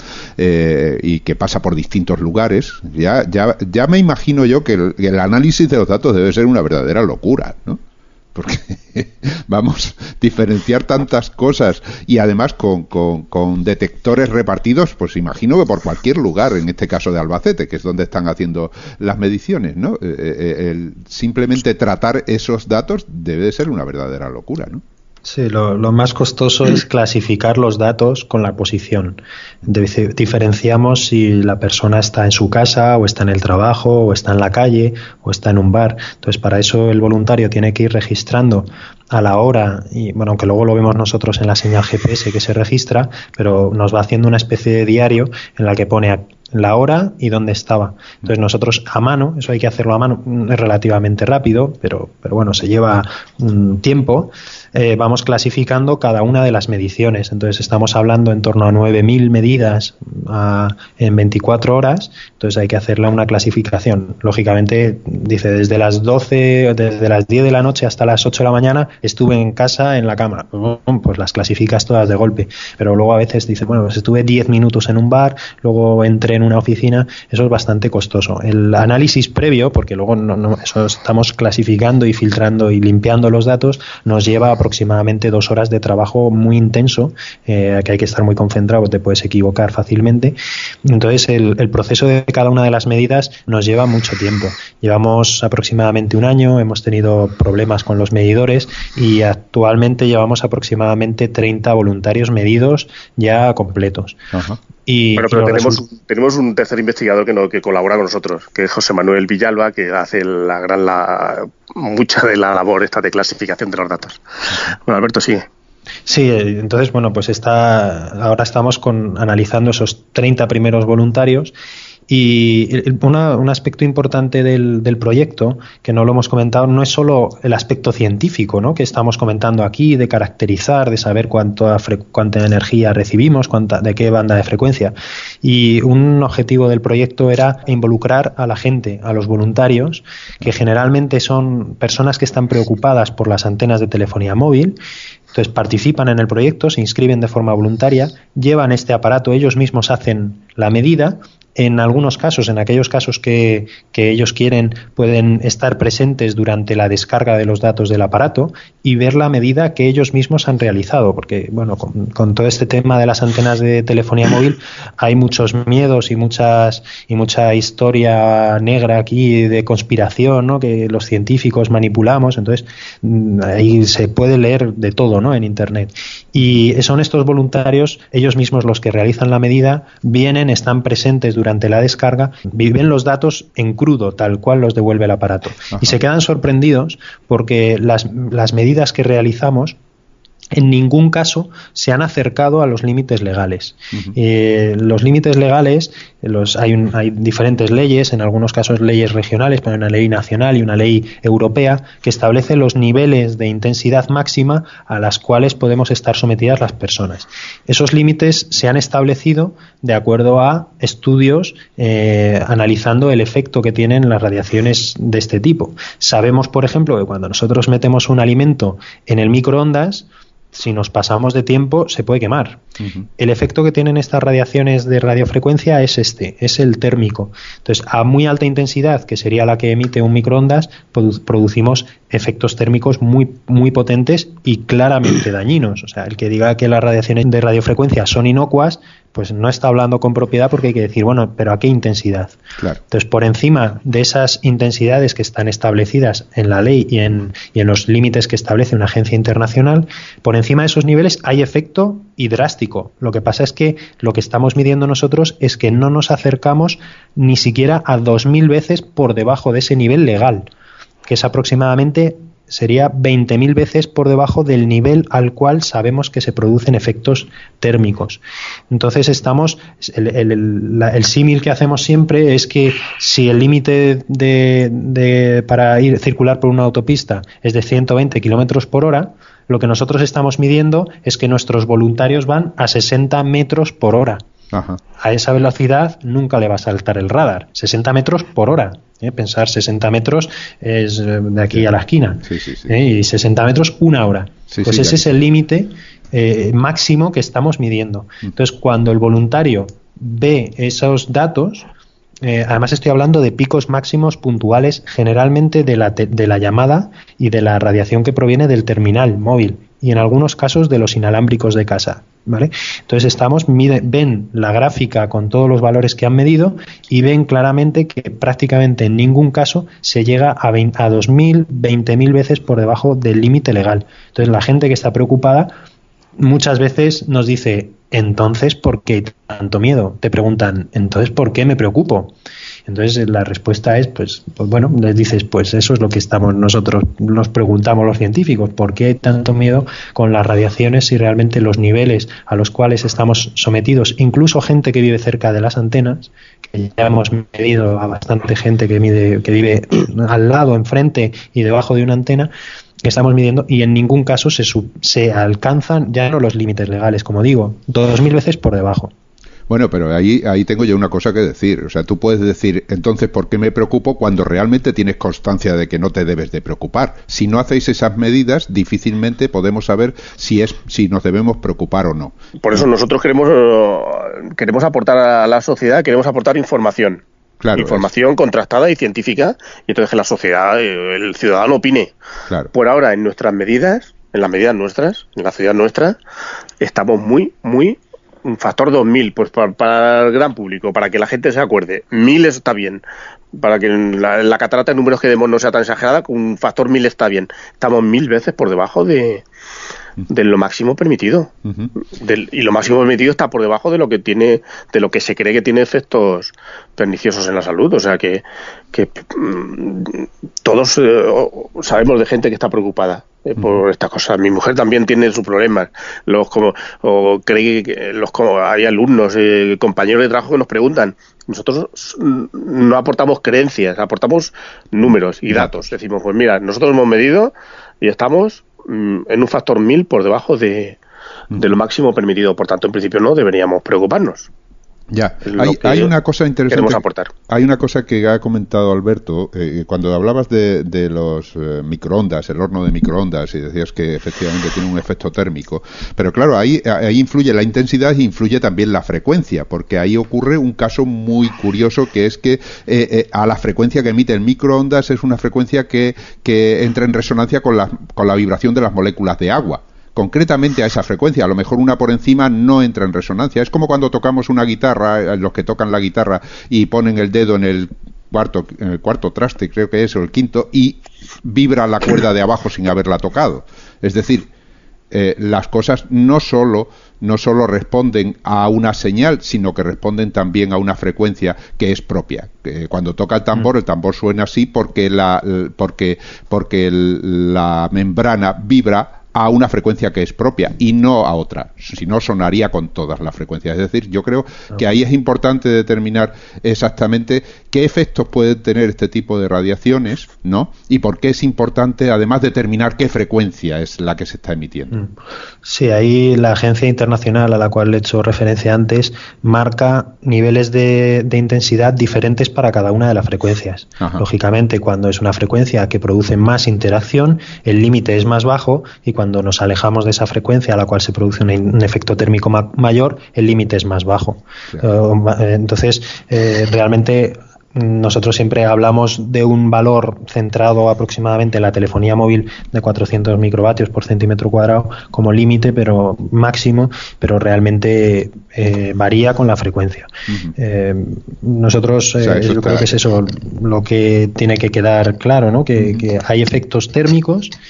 y que pasa por distintos lugares, ya me imagino yo que el análisis de los datos debe ser una verdadera locura, ¿no? Porque vamos, diferenciar tantas cosas y además con detectores repartidos, pues imagino que por cualquier lugar, en este caso de Albacete, que es donde están haciendo las mediciones, ¿no? Simplemente tratar esos datos debe de ser una verdadera locura, ¿no? Sí, lo más costoso es clasificar los datos con la posición. Diferenciamos si la persona está en su casa, o está en el trabajo, o está en la calle, o está en un bar. Entonces, para eso el voluntario tiene que ir registrando a la hora, y bueno, aunque luego lo vemos nosotros en la señal GPS que se registra, pero nos va haciendo una especie de diario en la que pone la hora y dónde estaba. Entonces nosotros a mano, eso hay que hacerlo a mano, es relativamente rápido, pero bueno, se lleva un tiempo, vamos clasificando cada una de las mediciones. Entonces estamos hablando en torno a 9.000 medidas en 24 horas, entonces hay que hacerle una clasificación. Lógicamente, dice, desde las 10 de la noche hasta las 8 de la mañana estuve en casa en la cama. Pues las clasificas todas de golpe, pero luego a veces dice, bueno, pues estuve 10 minutos en un bar, luego entré en una oficina. Eso es bastante costoso. El análisis previo, porque luego eso estamos clasificando y filtrando y limpiando los datos, nos lleva aproximadamente 2 horas de trabajo muy intenso, que hay que estar muy concentrado, te puedes equivocar fácilmente. Entonces el proceso de cada una de las medidas nos lleva mucho tiempo. Llevamos aproximadamente un año, hemos tenido problemas con los medidores y actualmente llevamos aproximadamente 30 voluntarios medidos ya completos. Ajá. Pero tenemos un tercer investigador que colabora con nosotros, que es José Manuel Villalba, que hace mucha de la labor esta de clasificación de los datos. Bueno, Alberto, sigue. Sí, entonces, bueno, pues ahora estamos analizando esos 30 primeros voluntarios. Y un aspecto importante del proyecto, que no lo hemos comentado, no es solo el aspecto científico, ¿no?, que estamos comentando aquí, de caracterizar, de saber cuánta energía recibimos, de qué banda de frecuencia. Y un objetivo del proyecto era involucrar a la gente, a los voluntarios, que generalmente son personas que están preocupadas por las antenas de telefonía móvil. Entonces participan en el proyecto, se inscriben de forma voluntaria, llevan este aparato, ellos mismos hacen la medida. En algunos casos, en aquellos casos que ellos quieren, pueden estar presentes durante la descarga de los datos del aparato y ver la medida que ellos mismos han realizado, porque bueno, con todo este tema de las antenas de telefonía móvil hay muchos miedos y mucha historia negra aquí de conspiración, ¿no?, que los científicos manipulamos. Entonces ahí se puede leer de todo, ¿no?, en internet. Y son estos voluntarios, ellos mismos los que realizan la medida, están presentes durante la descarga, viven los datos en crudo, tal cual los devuelve el aparato. Ajá. Y se quedan sorprendidos porque las medidas que realizamos en ningún caso se han acercado a los límites legales. Uh-huh. Los límites legales, hay diferentes leyes, en algunos casos leyes regionales, pero hay una ley nacional y una ley europea que establece los niveles de intensidad máxima a las cuales podemos estar sometidas las personas. Esos límites se han establecido de acuerdo a estudios analizando el efecto que tienen las radiaciones de este tipo. Sabemos, por ejemplo, que cuando nosotros metemos un alimento en el microondas, si nos pasamos de tiempo se puede quemar. Uh-huh. El efecto que tienen estas radiaciones de radiofrecuencia es el térmico. Entonces, a muy alta intensidad, que sería la que emite un microondas, producimos efectos térmicos muy, muy potentes y claramente dañinos. O sea, el que diga que las radiaciones de radiofrecuencia son inocuas, pues no está hablando con propiedad, porque hay que decir, bueno, pero ¿a qué intensidad? Claro. Entonces, por encima de esas intensidades que están establecidas en la ley y en los límites que establece una agencia internacional, por encima de esos niveles hay efecto y drástico. Lo que pasa es que lo que estamos midiendo nosotros es que no nos acercamos ni siquiera a 2.000 veces por debajo de ese nivel legal, que es aproximadamente sería 20.000 veces por debajo del nivel al cual sabemos que se producen efectos térmicos. Entonces el símil que hacemos siempre es que si el límite para circular por una autopista es de 120 kilómetros por hora, lo que nosotros estamos midiendo es que nuestros voluntarios van a 60 metros por hora. Ajá. A esa velocidad nunca le va a saltar el radar. 60 metros por hora. Pensar 60 metros es de aquí a la esquina. Sí, sí, sí. Y 60 metros, una hora. Sí, pues sí, ese ya. es el límite máximo que estamos midiendo. Entonces, cuando el voluntario ve esos datos, además estoy hablando de picos máximos puntuales, generalmente de la llamada y de la radiación que proviene del terminal móvil, y en algunos casos de los inalámbricos de casa, ¿vale? Entonces ven la gráfica con todos los valores que han medido y ven claramente que prácticamente en ningún caso se llega a 2.000, 20.000 veces por debajo del límite legal. Entonces la gente que está preocupada muchas veces nos dice: entonces, ¿por qué tanto miedo? Te preguntan: entonces, ¿por qué me preocupo? Entonces la respuesta es, pues bueno, les dices, pues eso es lo que nosotros nos preguntamos los científicos: ¿por qué tanto miedo con las radiaciones si realmente los niveles a los cuales estamos sometidos, incluso gente que vive cerca de las antenas, que ya hemos medido a bastante gente que vive al lado, enfrente y debajo de una antena, que estamos midiendo, y en ningún caso se alcanzan ya no los límites legales, como digo, 2.000 veces por debajo. Bueno, pero ahí tengo yo una cosa que decir. O sea, tú puedes decir, entonces, ¿por qué me preocupo?, cuando realmente tienes constancia de que no te debes de preocupar. Si no hacéis esas medidas, difícilmente podemos saber si nos debemos preocupar o no. Por eso nosotros queremos aportar a la sociedad, queremos aportar información. Claro, información contrastada y científica, y entonces que la sociedad, el ciudadano opine. Claro. Por ahora, en nuestras medidas, en las medidas nuestras, en la ciudad nuestra, estamos muy, un factor 2000, pues para el gran público, para que la gente se acuerde. 1000 está bien, para que la catarata de números que demos no sea tan exagerada, con un factor 1000 está bien. Estamos 1000 veces por debajo de lo máximo permitido. Uh-huh. Y lo máximo permitido está por debajo de lo que se cree que tiene efectos perniciosos en la salud. O sea que todos sabemos de gente que está preocupada por estas cosas. Mi mujer también tiene sus problemas. Hay alumnos, compañeros de trabajo que nos preguntan. Nosotros no aportamos creencias, aportamos números y datos. Decimos, pues mira, nosotros hemos medido y estamos en un factor 1000 por debajo de lo máximo permitido. Por tanto, en principio no deberíamos preocuparnos. Ya, hay una cosa interesante. Queremos aportar. Hay una cosa que ha comentado Alberto, cuando hablabas de los microondas, el horno de microondas, y decías que efectivamente tiene un efecto térmico. Pero claro, ahí influye la intensidad y influye también la frecuencia, porque ahí ocurre un caso muy curioso, que es que a la frecuencia que emite el microondas es una frecuencia que entra en resonancia con la vibración de las moléculas de agua. Concretamente a esa frecuencia, a lo mejor una por encima no entra en resonancia. Es como cuando tocamos una guitarra, los que tocan la guitarra y ponen el dedo en el cuarto traste, creo que es, o el quinto, y vibra la cuerda de abajo sin haberla tocado. Es decir, las cosas no solo responden a una señal, sino que responden también a una frecuencia que es propia. Cuando toca el tambor suena así porque la membrana vibra a una frecuencia que es propia y no a otra, si no sonaría con todas las frecuencias. Es decir, yo creo que ahí es importante determinar exactamente qué efectos pueden tener este tipo de radiaciones, ¿no? Y por qué es importante además determinar qué frecuencia es la que se está emitiendo. Sí, ahí la agencia internacional a la cual le he hecho referencia antes marca niveles de intensidad diferentes para cada una de las frecuencias. Ajá. Lógicamente, cuando es una frecuencia que produce más interacción, el límite es más bajo, y cuando nos alejamos de esa frecuencia a la cual se produce un efecto térmico mayor, el límite es más bajo. Claro. Entonces, realmente nosotros siempre hablamos de un valor centrado aproximadamente en la telefonía móvil de 400 microvatios por centímetro cuadrado como límite, pero máximo, pero realmente varía con la frecuencia. Uh-huh. Nosotros, yo creo que es eso lo que tiene que quedar claro, ¿no? Que hay efectos térmicos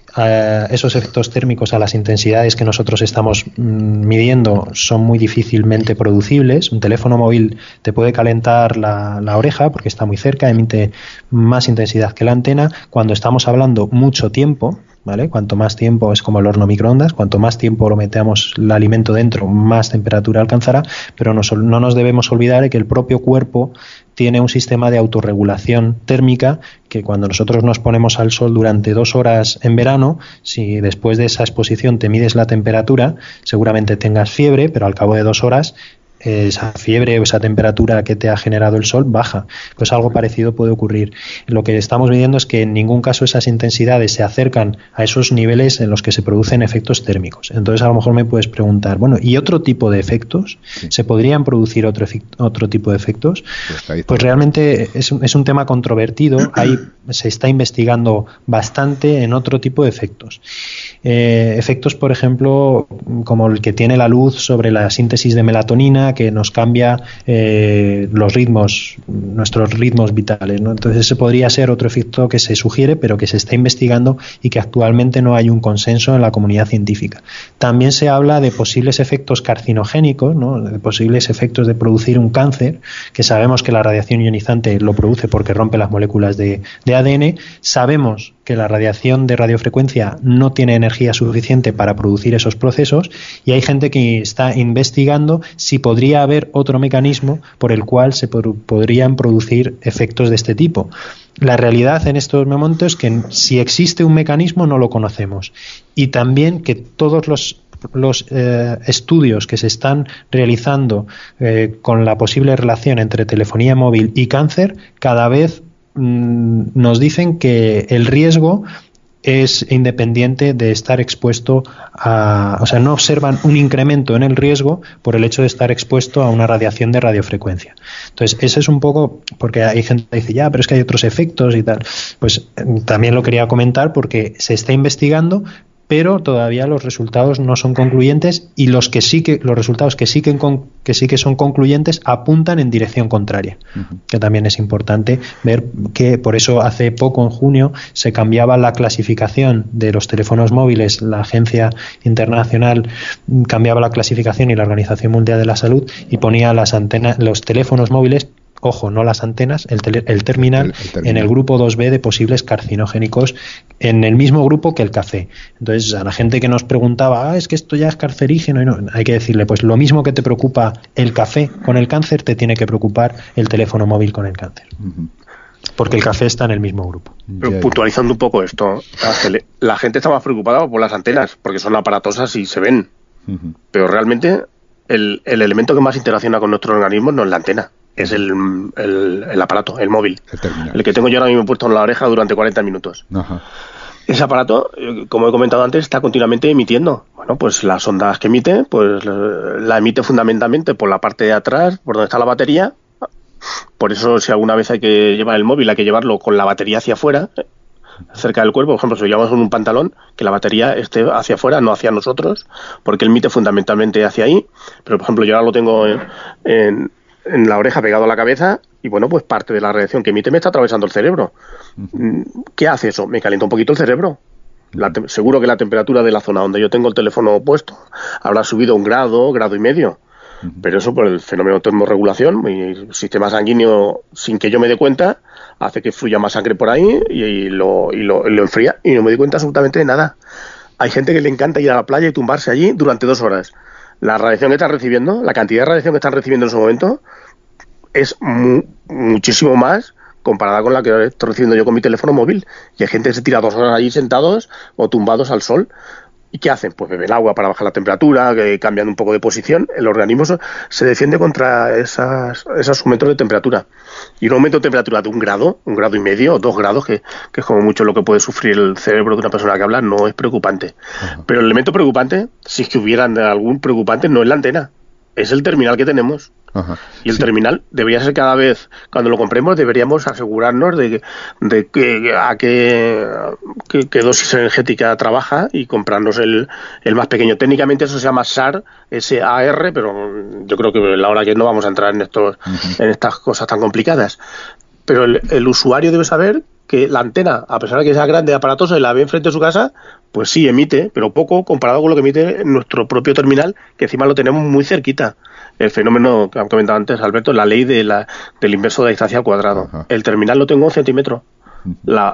esos efectos térmicos a las intensidades que nosotros estamos midiendo son muy difícilmente producibles. Un teléfono móvil te puede calentar la oreja porque está muy cerca, emite más intensidad que la antena. Cuando estamos hablando mucho tiempo, ¿vale? Cuanto más tiempo, es como el horno microondas, cuanto más tiempo lo metamos el alimento dentro, más temperatura alcanzará, pero no nos debemos olvidar de que el propio cuerpo tiene un sistema de autorregulación térmica que cuando nosotros nos ponemos al sol durante 2 horas en verano, si después de esa exposición te mides la temperatura, seguramente tengas fiebre, pero al cabo de 2 horas esa fiebre o esa temperatura que te ha generado el sol baja. Pues algo parecido puede ocurrir. Lo que estamos viendo es que en ningún caso esas intensidades se acercan a esos niveles en los que se producen efectos térmicos. Entonces a lo mejor me puedes preguntar, bueno, ¿y otro tipo de efectos? Sí. ¿Se podrían producir otro tipo de efectos? Pues realmente es un tema controvertido. Ahí se está investigando bastante en otro tipo de efectos. Efectos, por ejemplo, como el que tiene la luz sobre la síntesis de melatonina, que nos cambia los ritmos, nuestros ritmos vitales, ¿no? Entonces ese podría ser otro efecto que se sugiere, pero que se está investigando y que actualmente no hay un consenso en la comunidad científica. También se habla de posibles efectos carcinogénicos, ¿no? De posibles efectos de producir un cáncer, que sabemos que la radiación ionizante lo produce porque rompe las moléculas de ADN. Sabemos que la radiación de radiofrecuencia no tiene energía suficiente para producir esos procesos y hay gente que está investigando si podría haber otro mecanismo por el cual se podrían producir efectos de este tipo. La realidad en estos momentos es que si existe un mecanismo no lo conocemos y también que todos los estudios que se están realizando con la posible relación entre telefonía móvil y cáncer cada vez nos dicen que el riesgo es independiente de estar expuesto o sea, no observan un incremento en el riesgo por el hecho de estar expuesto a una radiación de radiofrecuencia. Entonces, eso es un poco, porque hay gente que dice, ya, pero es que hay otros efectos y tal. Pues también lo quería comentar porque se está investigando, pero todavía los resultados no son concluyentes y los resultados que sí que son concluyentes apuntan en dirección contraria, que también es importante ver que por eso hace poco, en junio, se cambiaba la clasificación de los teléfonos móviles. La Agencia Internacional cambiaba la clasificación y la Organización Mundial de la Salud y ponía los teléfonos móviles, ojo, no las antenas, el terminal en el grupo 2B de posibles carcinogénicos, en el mismo grupo que el café. Entonces, a la gente que nos preguntaba, es que esto ya es cancerígeno, y no, hay que decirle, pues lo mismo que te preocupa el café con el cáncer, te tiene que preocupar el teléfono móvil con el cáncer. Porque el café está en el mismo grupo. Pero puntualizando un poco esto, la gente está más preocupada por las antenas, porque son aparatosas y se ven. Pero realmente el elemento que más interacciona con nuestro organismo no es la antena. Es el aparato, el móvil. El que tengo yo ahora mismo puesto en la oreja durante 40 minutos. Ajá. Ese aparato, como he comentado antes, está continuamente emitiendo. Bueno, pues las ondas que emite, pues la emite fundamentalmente por la parte de atrás, por donde está la batería. Por eso, si alguna vez hay que llevar el móvil, hay que llevarlo con la batería hacia afuera, cerca del cuerpo. Por ejemplo, si lo llevamos en un pantalón, que la batería esté hacia afuera, no hacia nosotros, porque emite fundamentalmente hacia ahí. Pero, por ejemplo, yo ahora lo tengo en la oreja pegado a la cabeza y bueno, pues parte de la radiación que emite me está atravesando el cerebro. ¿Qué hace eso? Me calienta un poquito el cerebro. Seguro que la temperatura de la zona donde yo tengo el teléfono puesto habrá subido 1 grado, 1,5 grados, pero eso por el fenómeno de termorregulación. Mi sistema sanguíneo, sin que yo me dé cuenta, hace que fluya más sangre por ahí y lo enfría y no me doy cuenta absolutamente de nada. Hay gente que le encanta ir a la playa y tumbarse allí durante 2 horas. La radiación que están recibiendo, la cantidad de radiación que están recibiendo en ese momento es muchísimo más comparada con la que estoy recibiendo yo con mi teléfono móvil. Y hay gente que se tira 2 horas allí sentados o tumbados al sol. ¿Y qué hacen? Pues beben agua para bajar la temperatura, que cambian un poco de posición. El organismo se defiende contra esos aumentos de temperatura. Y un aumento de temperatura de 1 grado, 1,5 grados o 2 grados, que es como mucho lo que puede sufrir el cerebro de una persona que habla, no es preocupante. Ajá. Pero el elemento preocupante, si es que hubiera algún preocupante, no es la antena, es el terminal que tenemos. Ajá. Y el terminal debería ser cada vez, cuando lo compremos, deberíamos asegurarnos de qué dosis energética trabaja y comprarnos el más pequeño. Técnicamente eso se llama SAR, S-A-R, pero yo creo que la hora que no vamos a entrar en estas cosas tan complicadas. Pero el usuario debe saber que la antena, a pesar de que sea grande, aparatosa y la ve enfrente de su casa, pues sí emite, pero poco comparado con lo que emite nuestro propio terminal, que encima lo tenemos muy cerquita. El fenómeno que han comentado antes, Alberto, la ley del inverso de la distancia al cuadrado. Ajá. El terminal lo tengo a 1 centímetro. La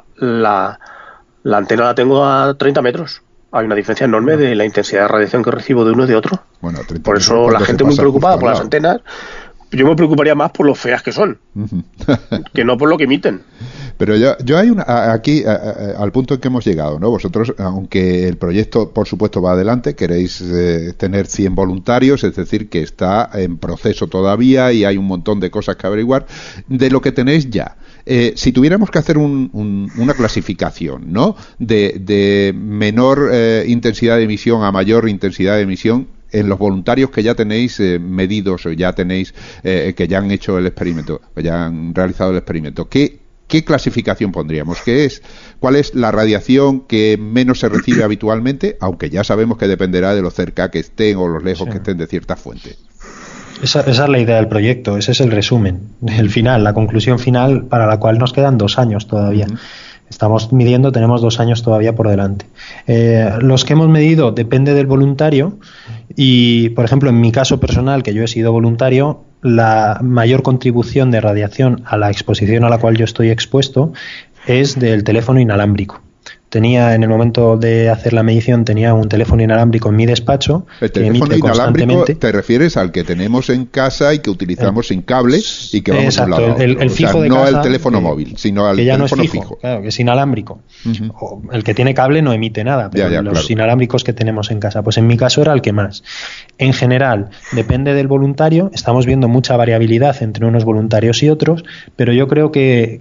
antena la tengo a 30 metros. Hay una diferencia enorme de la intensidad de radiación que recibo de uno y de otro. Bueno, por eso la gente muy preocupada por las antenas. Yo me preocuparía más por lo feas que son, que no por lo que emiten. Pero yo hay aquí, al punto en que hemos llegado, ¿no? Vosotros, aunque el proyecto, por supuesto, va adelante, queréis tener 100 voluntarios, es decir, que está en proceso todavía y hay un montón de cosas que averiguar, de lo que tenéis ya. Si tuviéramos que hacer una clasificación, ¿no? De menor intensidad de emisión a mayor intensidad de emisión, en los voluntarios que ya tenéis medidos o ya tenéis que ya han hecho el experimento, que ya han realizado el experimento, ¿qué clasificación pondríamos? ¿Cuál es la radiación que menos se recibe habitualmente? Aunque ya sabemos que dependerá de lo cerca que estén o los lejos que estén de cierta fuente. Esa es la idea del proyecto, ese es el resumen, el final, la conclusión final, para la cual nos quedan 2 años todavía. Estamos midiendo, tenemos 2 años todavía por delante. Los que hemos medido depende del voluntario y, por ejemplo, en mi caso personal, que yo he sido voluntario, la mayor contribución de radiación a la exposición a la cual yo estoy expuesto es del teléfono inalámbrico. En el momento de hacer la medición, tenía un teléfono inalámbrico en mi despacho. El teléfono inalámbrico te refieres al que tenemos en casa y que utilizamos sin cable y que vamos a un lado. El fijo de no casa, el teléfono móvil, sino el teléfono fijo. Claro, que es inalámbrico. O el que tiene cable no emite nada, pero los inalámbricos que tenemos en casa. Pues en mi caso era el que más. En general, depende del voluntario. Estamos viendo mucha variabilidad entre unos voluntarios y otros, pero yo creo que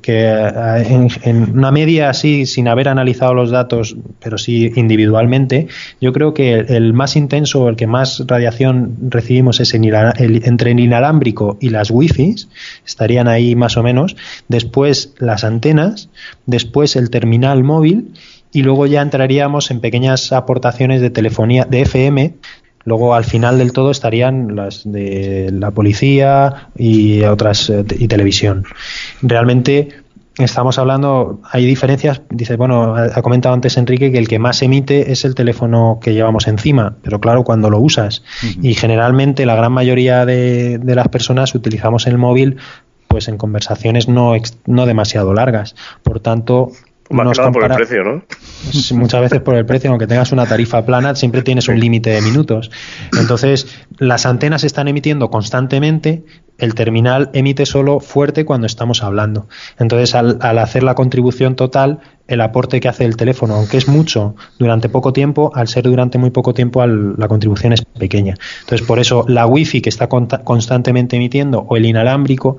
en una media así, sin haber analizado los datos, pero sí individualmente, yo creo que el más intenso, el que más radiación recibimos es entre el inalámbrico y las wifi, estarían ahí más o menos, después las antenas, después el terminal móvil y luego ya entraríamos en pequeñas aportaciones de telefonía, de FM. Luego al final del todo estarían las de la policía y otras y televisión. Realmente estamos hablando, hay diferencias, dice, bueno, ha comentado antes Enrique que el que más emite es el teléfono que llevamos encima, pero claro, cuando lo usas, y generalmente la gran mayoría de las personas utilizamos el móvil pues en conversaciones no demasiado largas, por tanto más que nada por el precio, ¿no? Muchas veces por el precio, aunque tengas una tarifa plana, siempre tienes un límite de minutos. Entonces, las antenas están emitiendo constantemente, el terminal emite solo fuerte cuando estamos hablando. Entonces, al hacer la contribución total, el aporte que hace el teléfono, aunque es mucho durante poco tiempo, al ser durante muy poco tiempo, la contribución es pequeña. Entonces, por eso la wifi que está constantemente emitiendo o el inalámbrico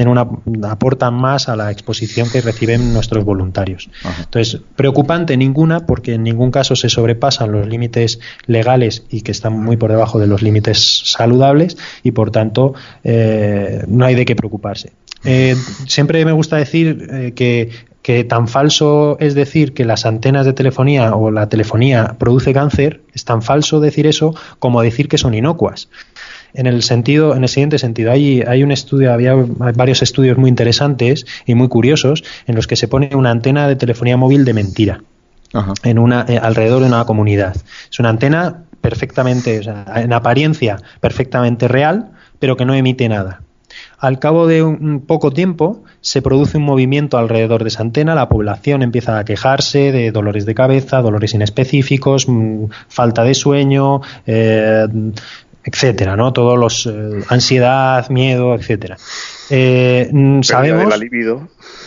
aportan más a la exposición que reciben nuestros voluntarios. Ajá. Entonces, preocupante ninguna, porque en ningún caso se sobrepasan los límites legales y que están muy por debajo de los límites saludables y, por tanto, no hay de qué preocuparse. Siempre me gusta decir que tan falso es decir que las antenas de telefonía o la telefonía produce cáncer, es tan falso decir eso como decir que son inocuas. En el siguiente sentido, hay un estudio, hay varios estudios muy interesantes y muy curiosos en los que se pone una antena de telefonía móvil de mentira. Ajá. Alrededor de una comunidad. Es una antena perfectamente, o sea, en apariencia perfectamente real, pero que no emite nada. Al cabo de un poco tiempo se produce un movimiento alrededor de esa antena, la población empieza a quejarse de dolores de cabeza, dolores inespecíficos, falta de sueño, etcétera, ¿no? Todos los ansiedad, miedo, etcétera. Sabemos de la libido.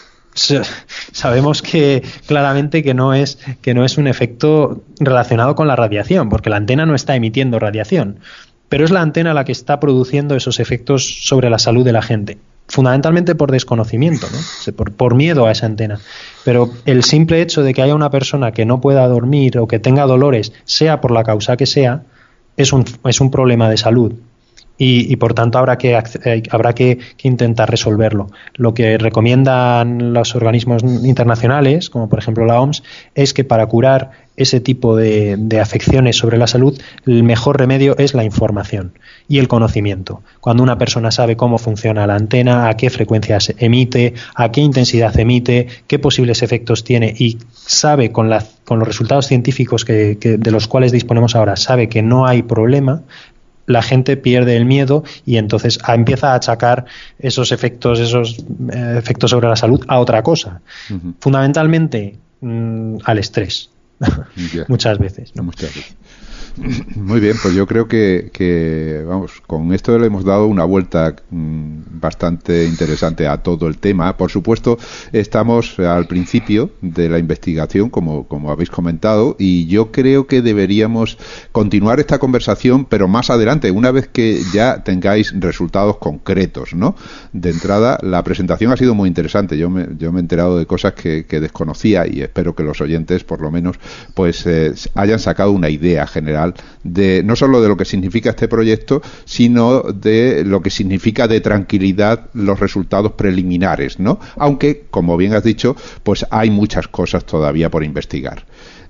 Sabemos que claramente que no es un efecto relacionado con la radiación, porque la antena no está emitiendo radiación. Pero es la antena la que está produciendo esos efectos sobre la salud de la gente, fundamentalmente por desconocimiento, ¿no? por miedo a esa antena. Pero el simple hecho de que haya una persona que no pueda dormir o que tenga dolores, sea por la causa que sea, es un problema de salud. Y por tanto habrá que intentar resolverlo. Lo que recomiendan los organismos internacionales, como por ejemplo la OMS, es que para curar ese tipo de afecciones sobre la salud, el mejor remedio es la información y el conocimiento. Cuando una persona sabe cómo funciona la antena, a qué frecuencias emite, a qué intensidad emite, qué posibles efectos tiene y sabe con los resultados científicos de los cuales disponemos ahora, sabe que no hay problema, la gente pierde el miedo y entonces empieza a achacar esos efectos sobre la salud a otra cosa. Uh-huh. Fundamentalmente al estrés. Yeah. Muchas veces, ¿no? Muchas veces. Muy bien, pues yo creo que vamos, con esto le hemos dado una vuelta bastante interesante a todo el tema. Por supuesto, estamos al principio de la investigación, como habéis comentado, y yo creo que deberíamos continuar esta conversación, pero más adelante, una vez que ya tengáis resultados concretos, ¿no? De entrada, la presentación ha sido muy interesante. Yo me he enterado de cosas que desconocía y espero que los oyentes, por lo menos, pues hayan sacado una idea general de no solo de lo que significa este proyecto, sino de lo que significa de tranquilidad los resultados preliminares, ¿no? Aunque, como bien has dicho, pues hay muchas cosas todavía por investigar.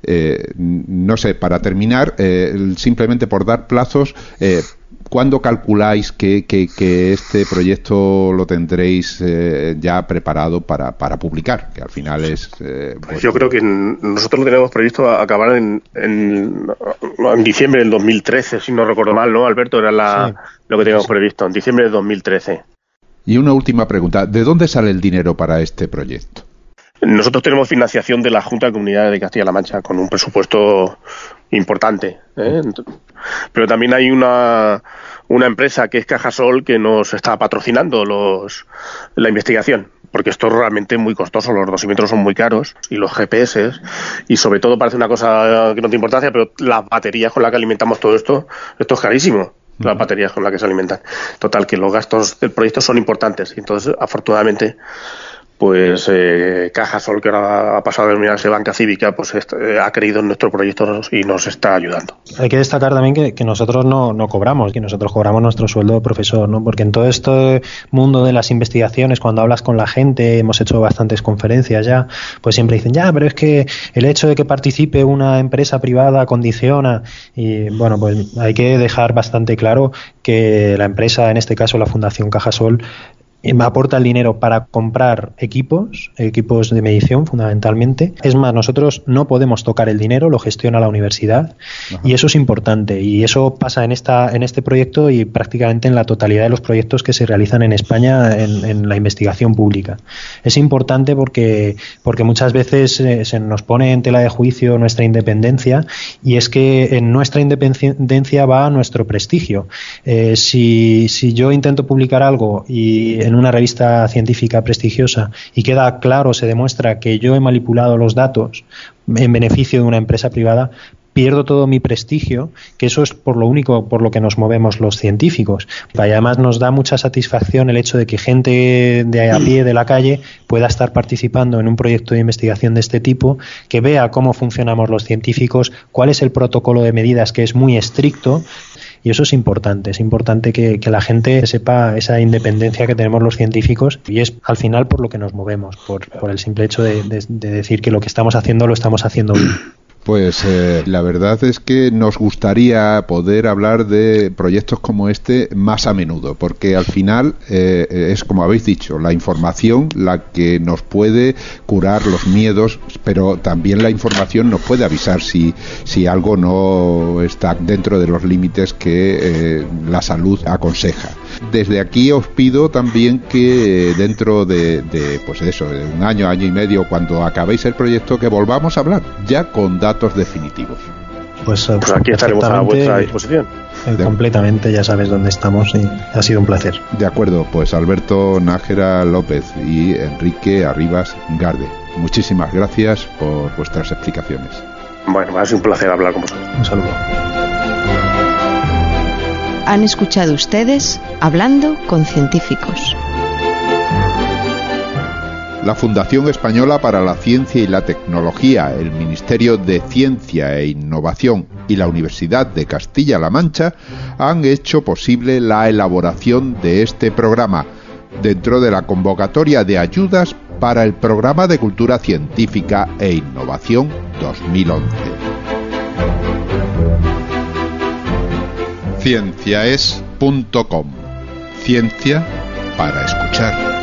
No sé, para terminar, simplemente por dar plazos, ¿cuándo calculáis que este proyecto lo tendréis ya preparado para publicar? Que al final es... pues yo creo que nosotros lo tenemos previsto acabar en diciembre del 2013, si no recuerdo mal, ¿no, Alberto? Era sí, lo que teníamos previsto, en diciembre del 2013. Y una última pregunta, ¿de dónde sale el dinero para este proyecto? Nosotros tenemos financiación de la Junta de Comunidades de Castilla-La Mancha con un presupuesto importante, ¿eh? Pero también hay una empresa que es Cajasol que nos está patrocinando la investigación, porque esto es realmente muy costoso, los dosímetros son muy caros y los GPS, y sobre todo parece una cosa que no tiene importancia, pero las baterías con las que alimentamos todo esto es carísimo. Las baterías con las que se alimentan. Total, que los gastos del proyecto son importantes y entonces, afortunadamente, pues Cajasol, que ahora ha pasado a denominarse Banca Cívica, pues ha creído en nuestro proyecto y nos está ayudando. Hay que destacar también que nosotros no cobramos, que nosotros cobramos nuestro sueldo de profesor, ¿no? Porque en todo este mundo de las investigaciones, cuando hablas con la gente, hemos hecho bastantes conferencias ya, pues siempre dicen, pero es que el hecho de que participe una empresa privada condiciona, y bueno, pues hay que dejar bastante claro que la empresa, en este caso la Fundación Cajasol, aporta el dinero para comprar equipos de medición fundamentalmente. Es más, nosotros no podemos tocar el dinero, lo gestiona la universidad. Ajá. Y eso es importante y eso pasa en este proyecto y prácticamente en la totalidad de los proyectos que se realizan en España en la investigación pública. Es importante porque muchas veces se nos pone en tela de juicio nuestra independencia y es que en nuestra independencia va nuestro prestigio. Si yo intento publicar algo y en una revista científica prestigiosa y queda claro, se demuestra que yo he manipulado los datos en beneficio de una empresa privada, pierdo todo mi prestigio, que eso es por lo que nos movemos los científicos. Y además nos da mucha satisfacción el hecho de que gente de a pie de la calle pueda estar participando en un proyecto de investigación de este tipo, que vea cómo funcionamos los científicos, cuál es el protocolo de medidas que es muy estricto. Y eso es importante que la gente sepa esa independencia que tenemos los científicos y es al final por lo que nos movemos, por el simple hecho de decir que lo que estamos haciendo lo estamos haciendo bien. Pues la verdad es que nos gustaría poder hablar de proyectos como este más a menudo, porque al final es, como habéis dicho, la información la que nos puede curar los miedos, pero también la información nos puede avisar si algo no está dentro de los límites que la salud aconseja. Desde aquí os pido también que dentro de un año y medio, cuando acabéis el proyecto, que volvamos a hablar ya con datos definitivos. Pues aquí estaremos a vuestra disposición. Completamente, ya sabes dónde estamos y ha sido un placer. De acuerdo, pues Alberto Nájera López y Enrique Arribas Garde, muchísimas gracias por vuestras explicaciones. Bueno, ha sido un placer hablar con vosotros. Un saludo. Han escuchado ustedes Hablando con Científicos. La Fundación Española para la Ciencia y la Tecnología, el Ministerio de Ciencia e Innovación y la Universidad de Castilla-La Mancha han hecho posible la elaboración de este programa dentro de la convocatoria de ayudas para el Programa de Cultura Científica e Innovación 2011. Cienciaes.com. Ciencia para escuchar.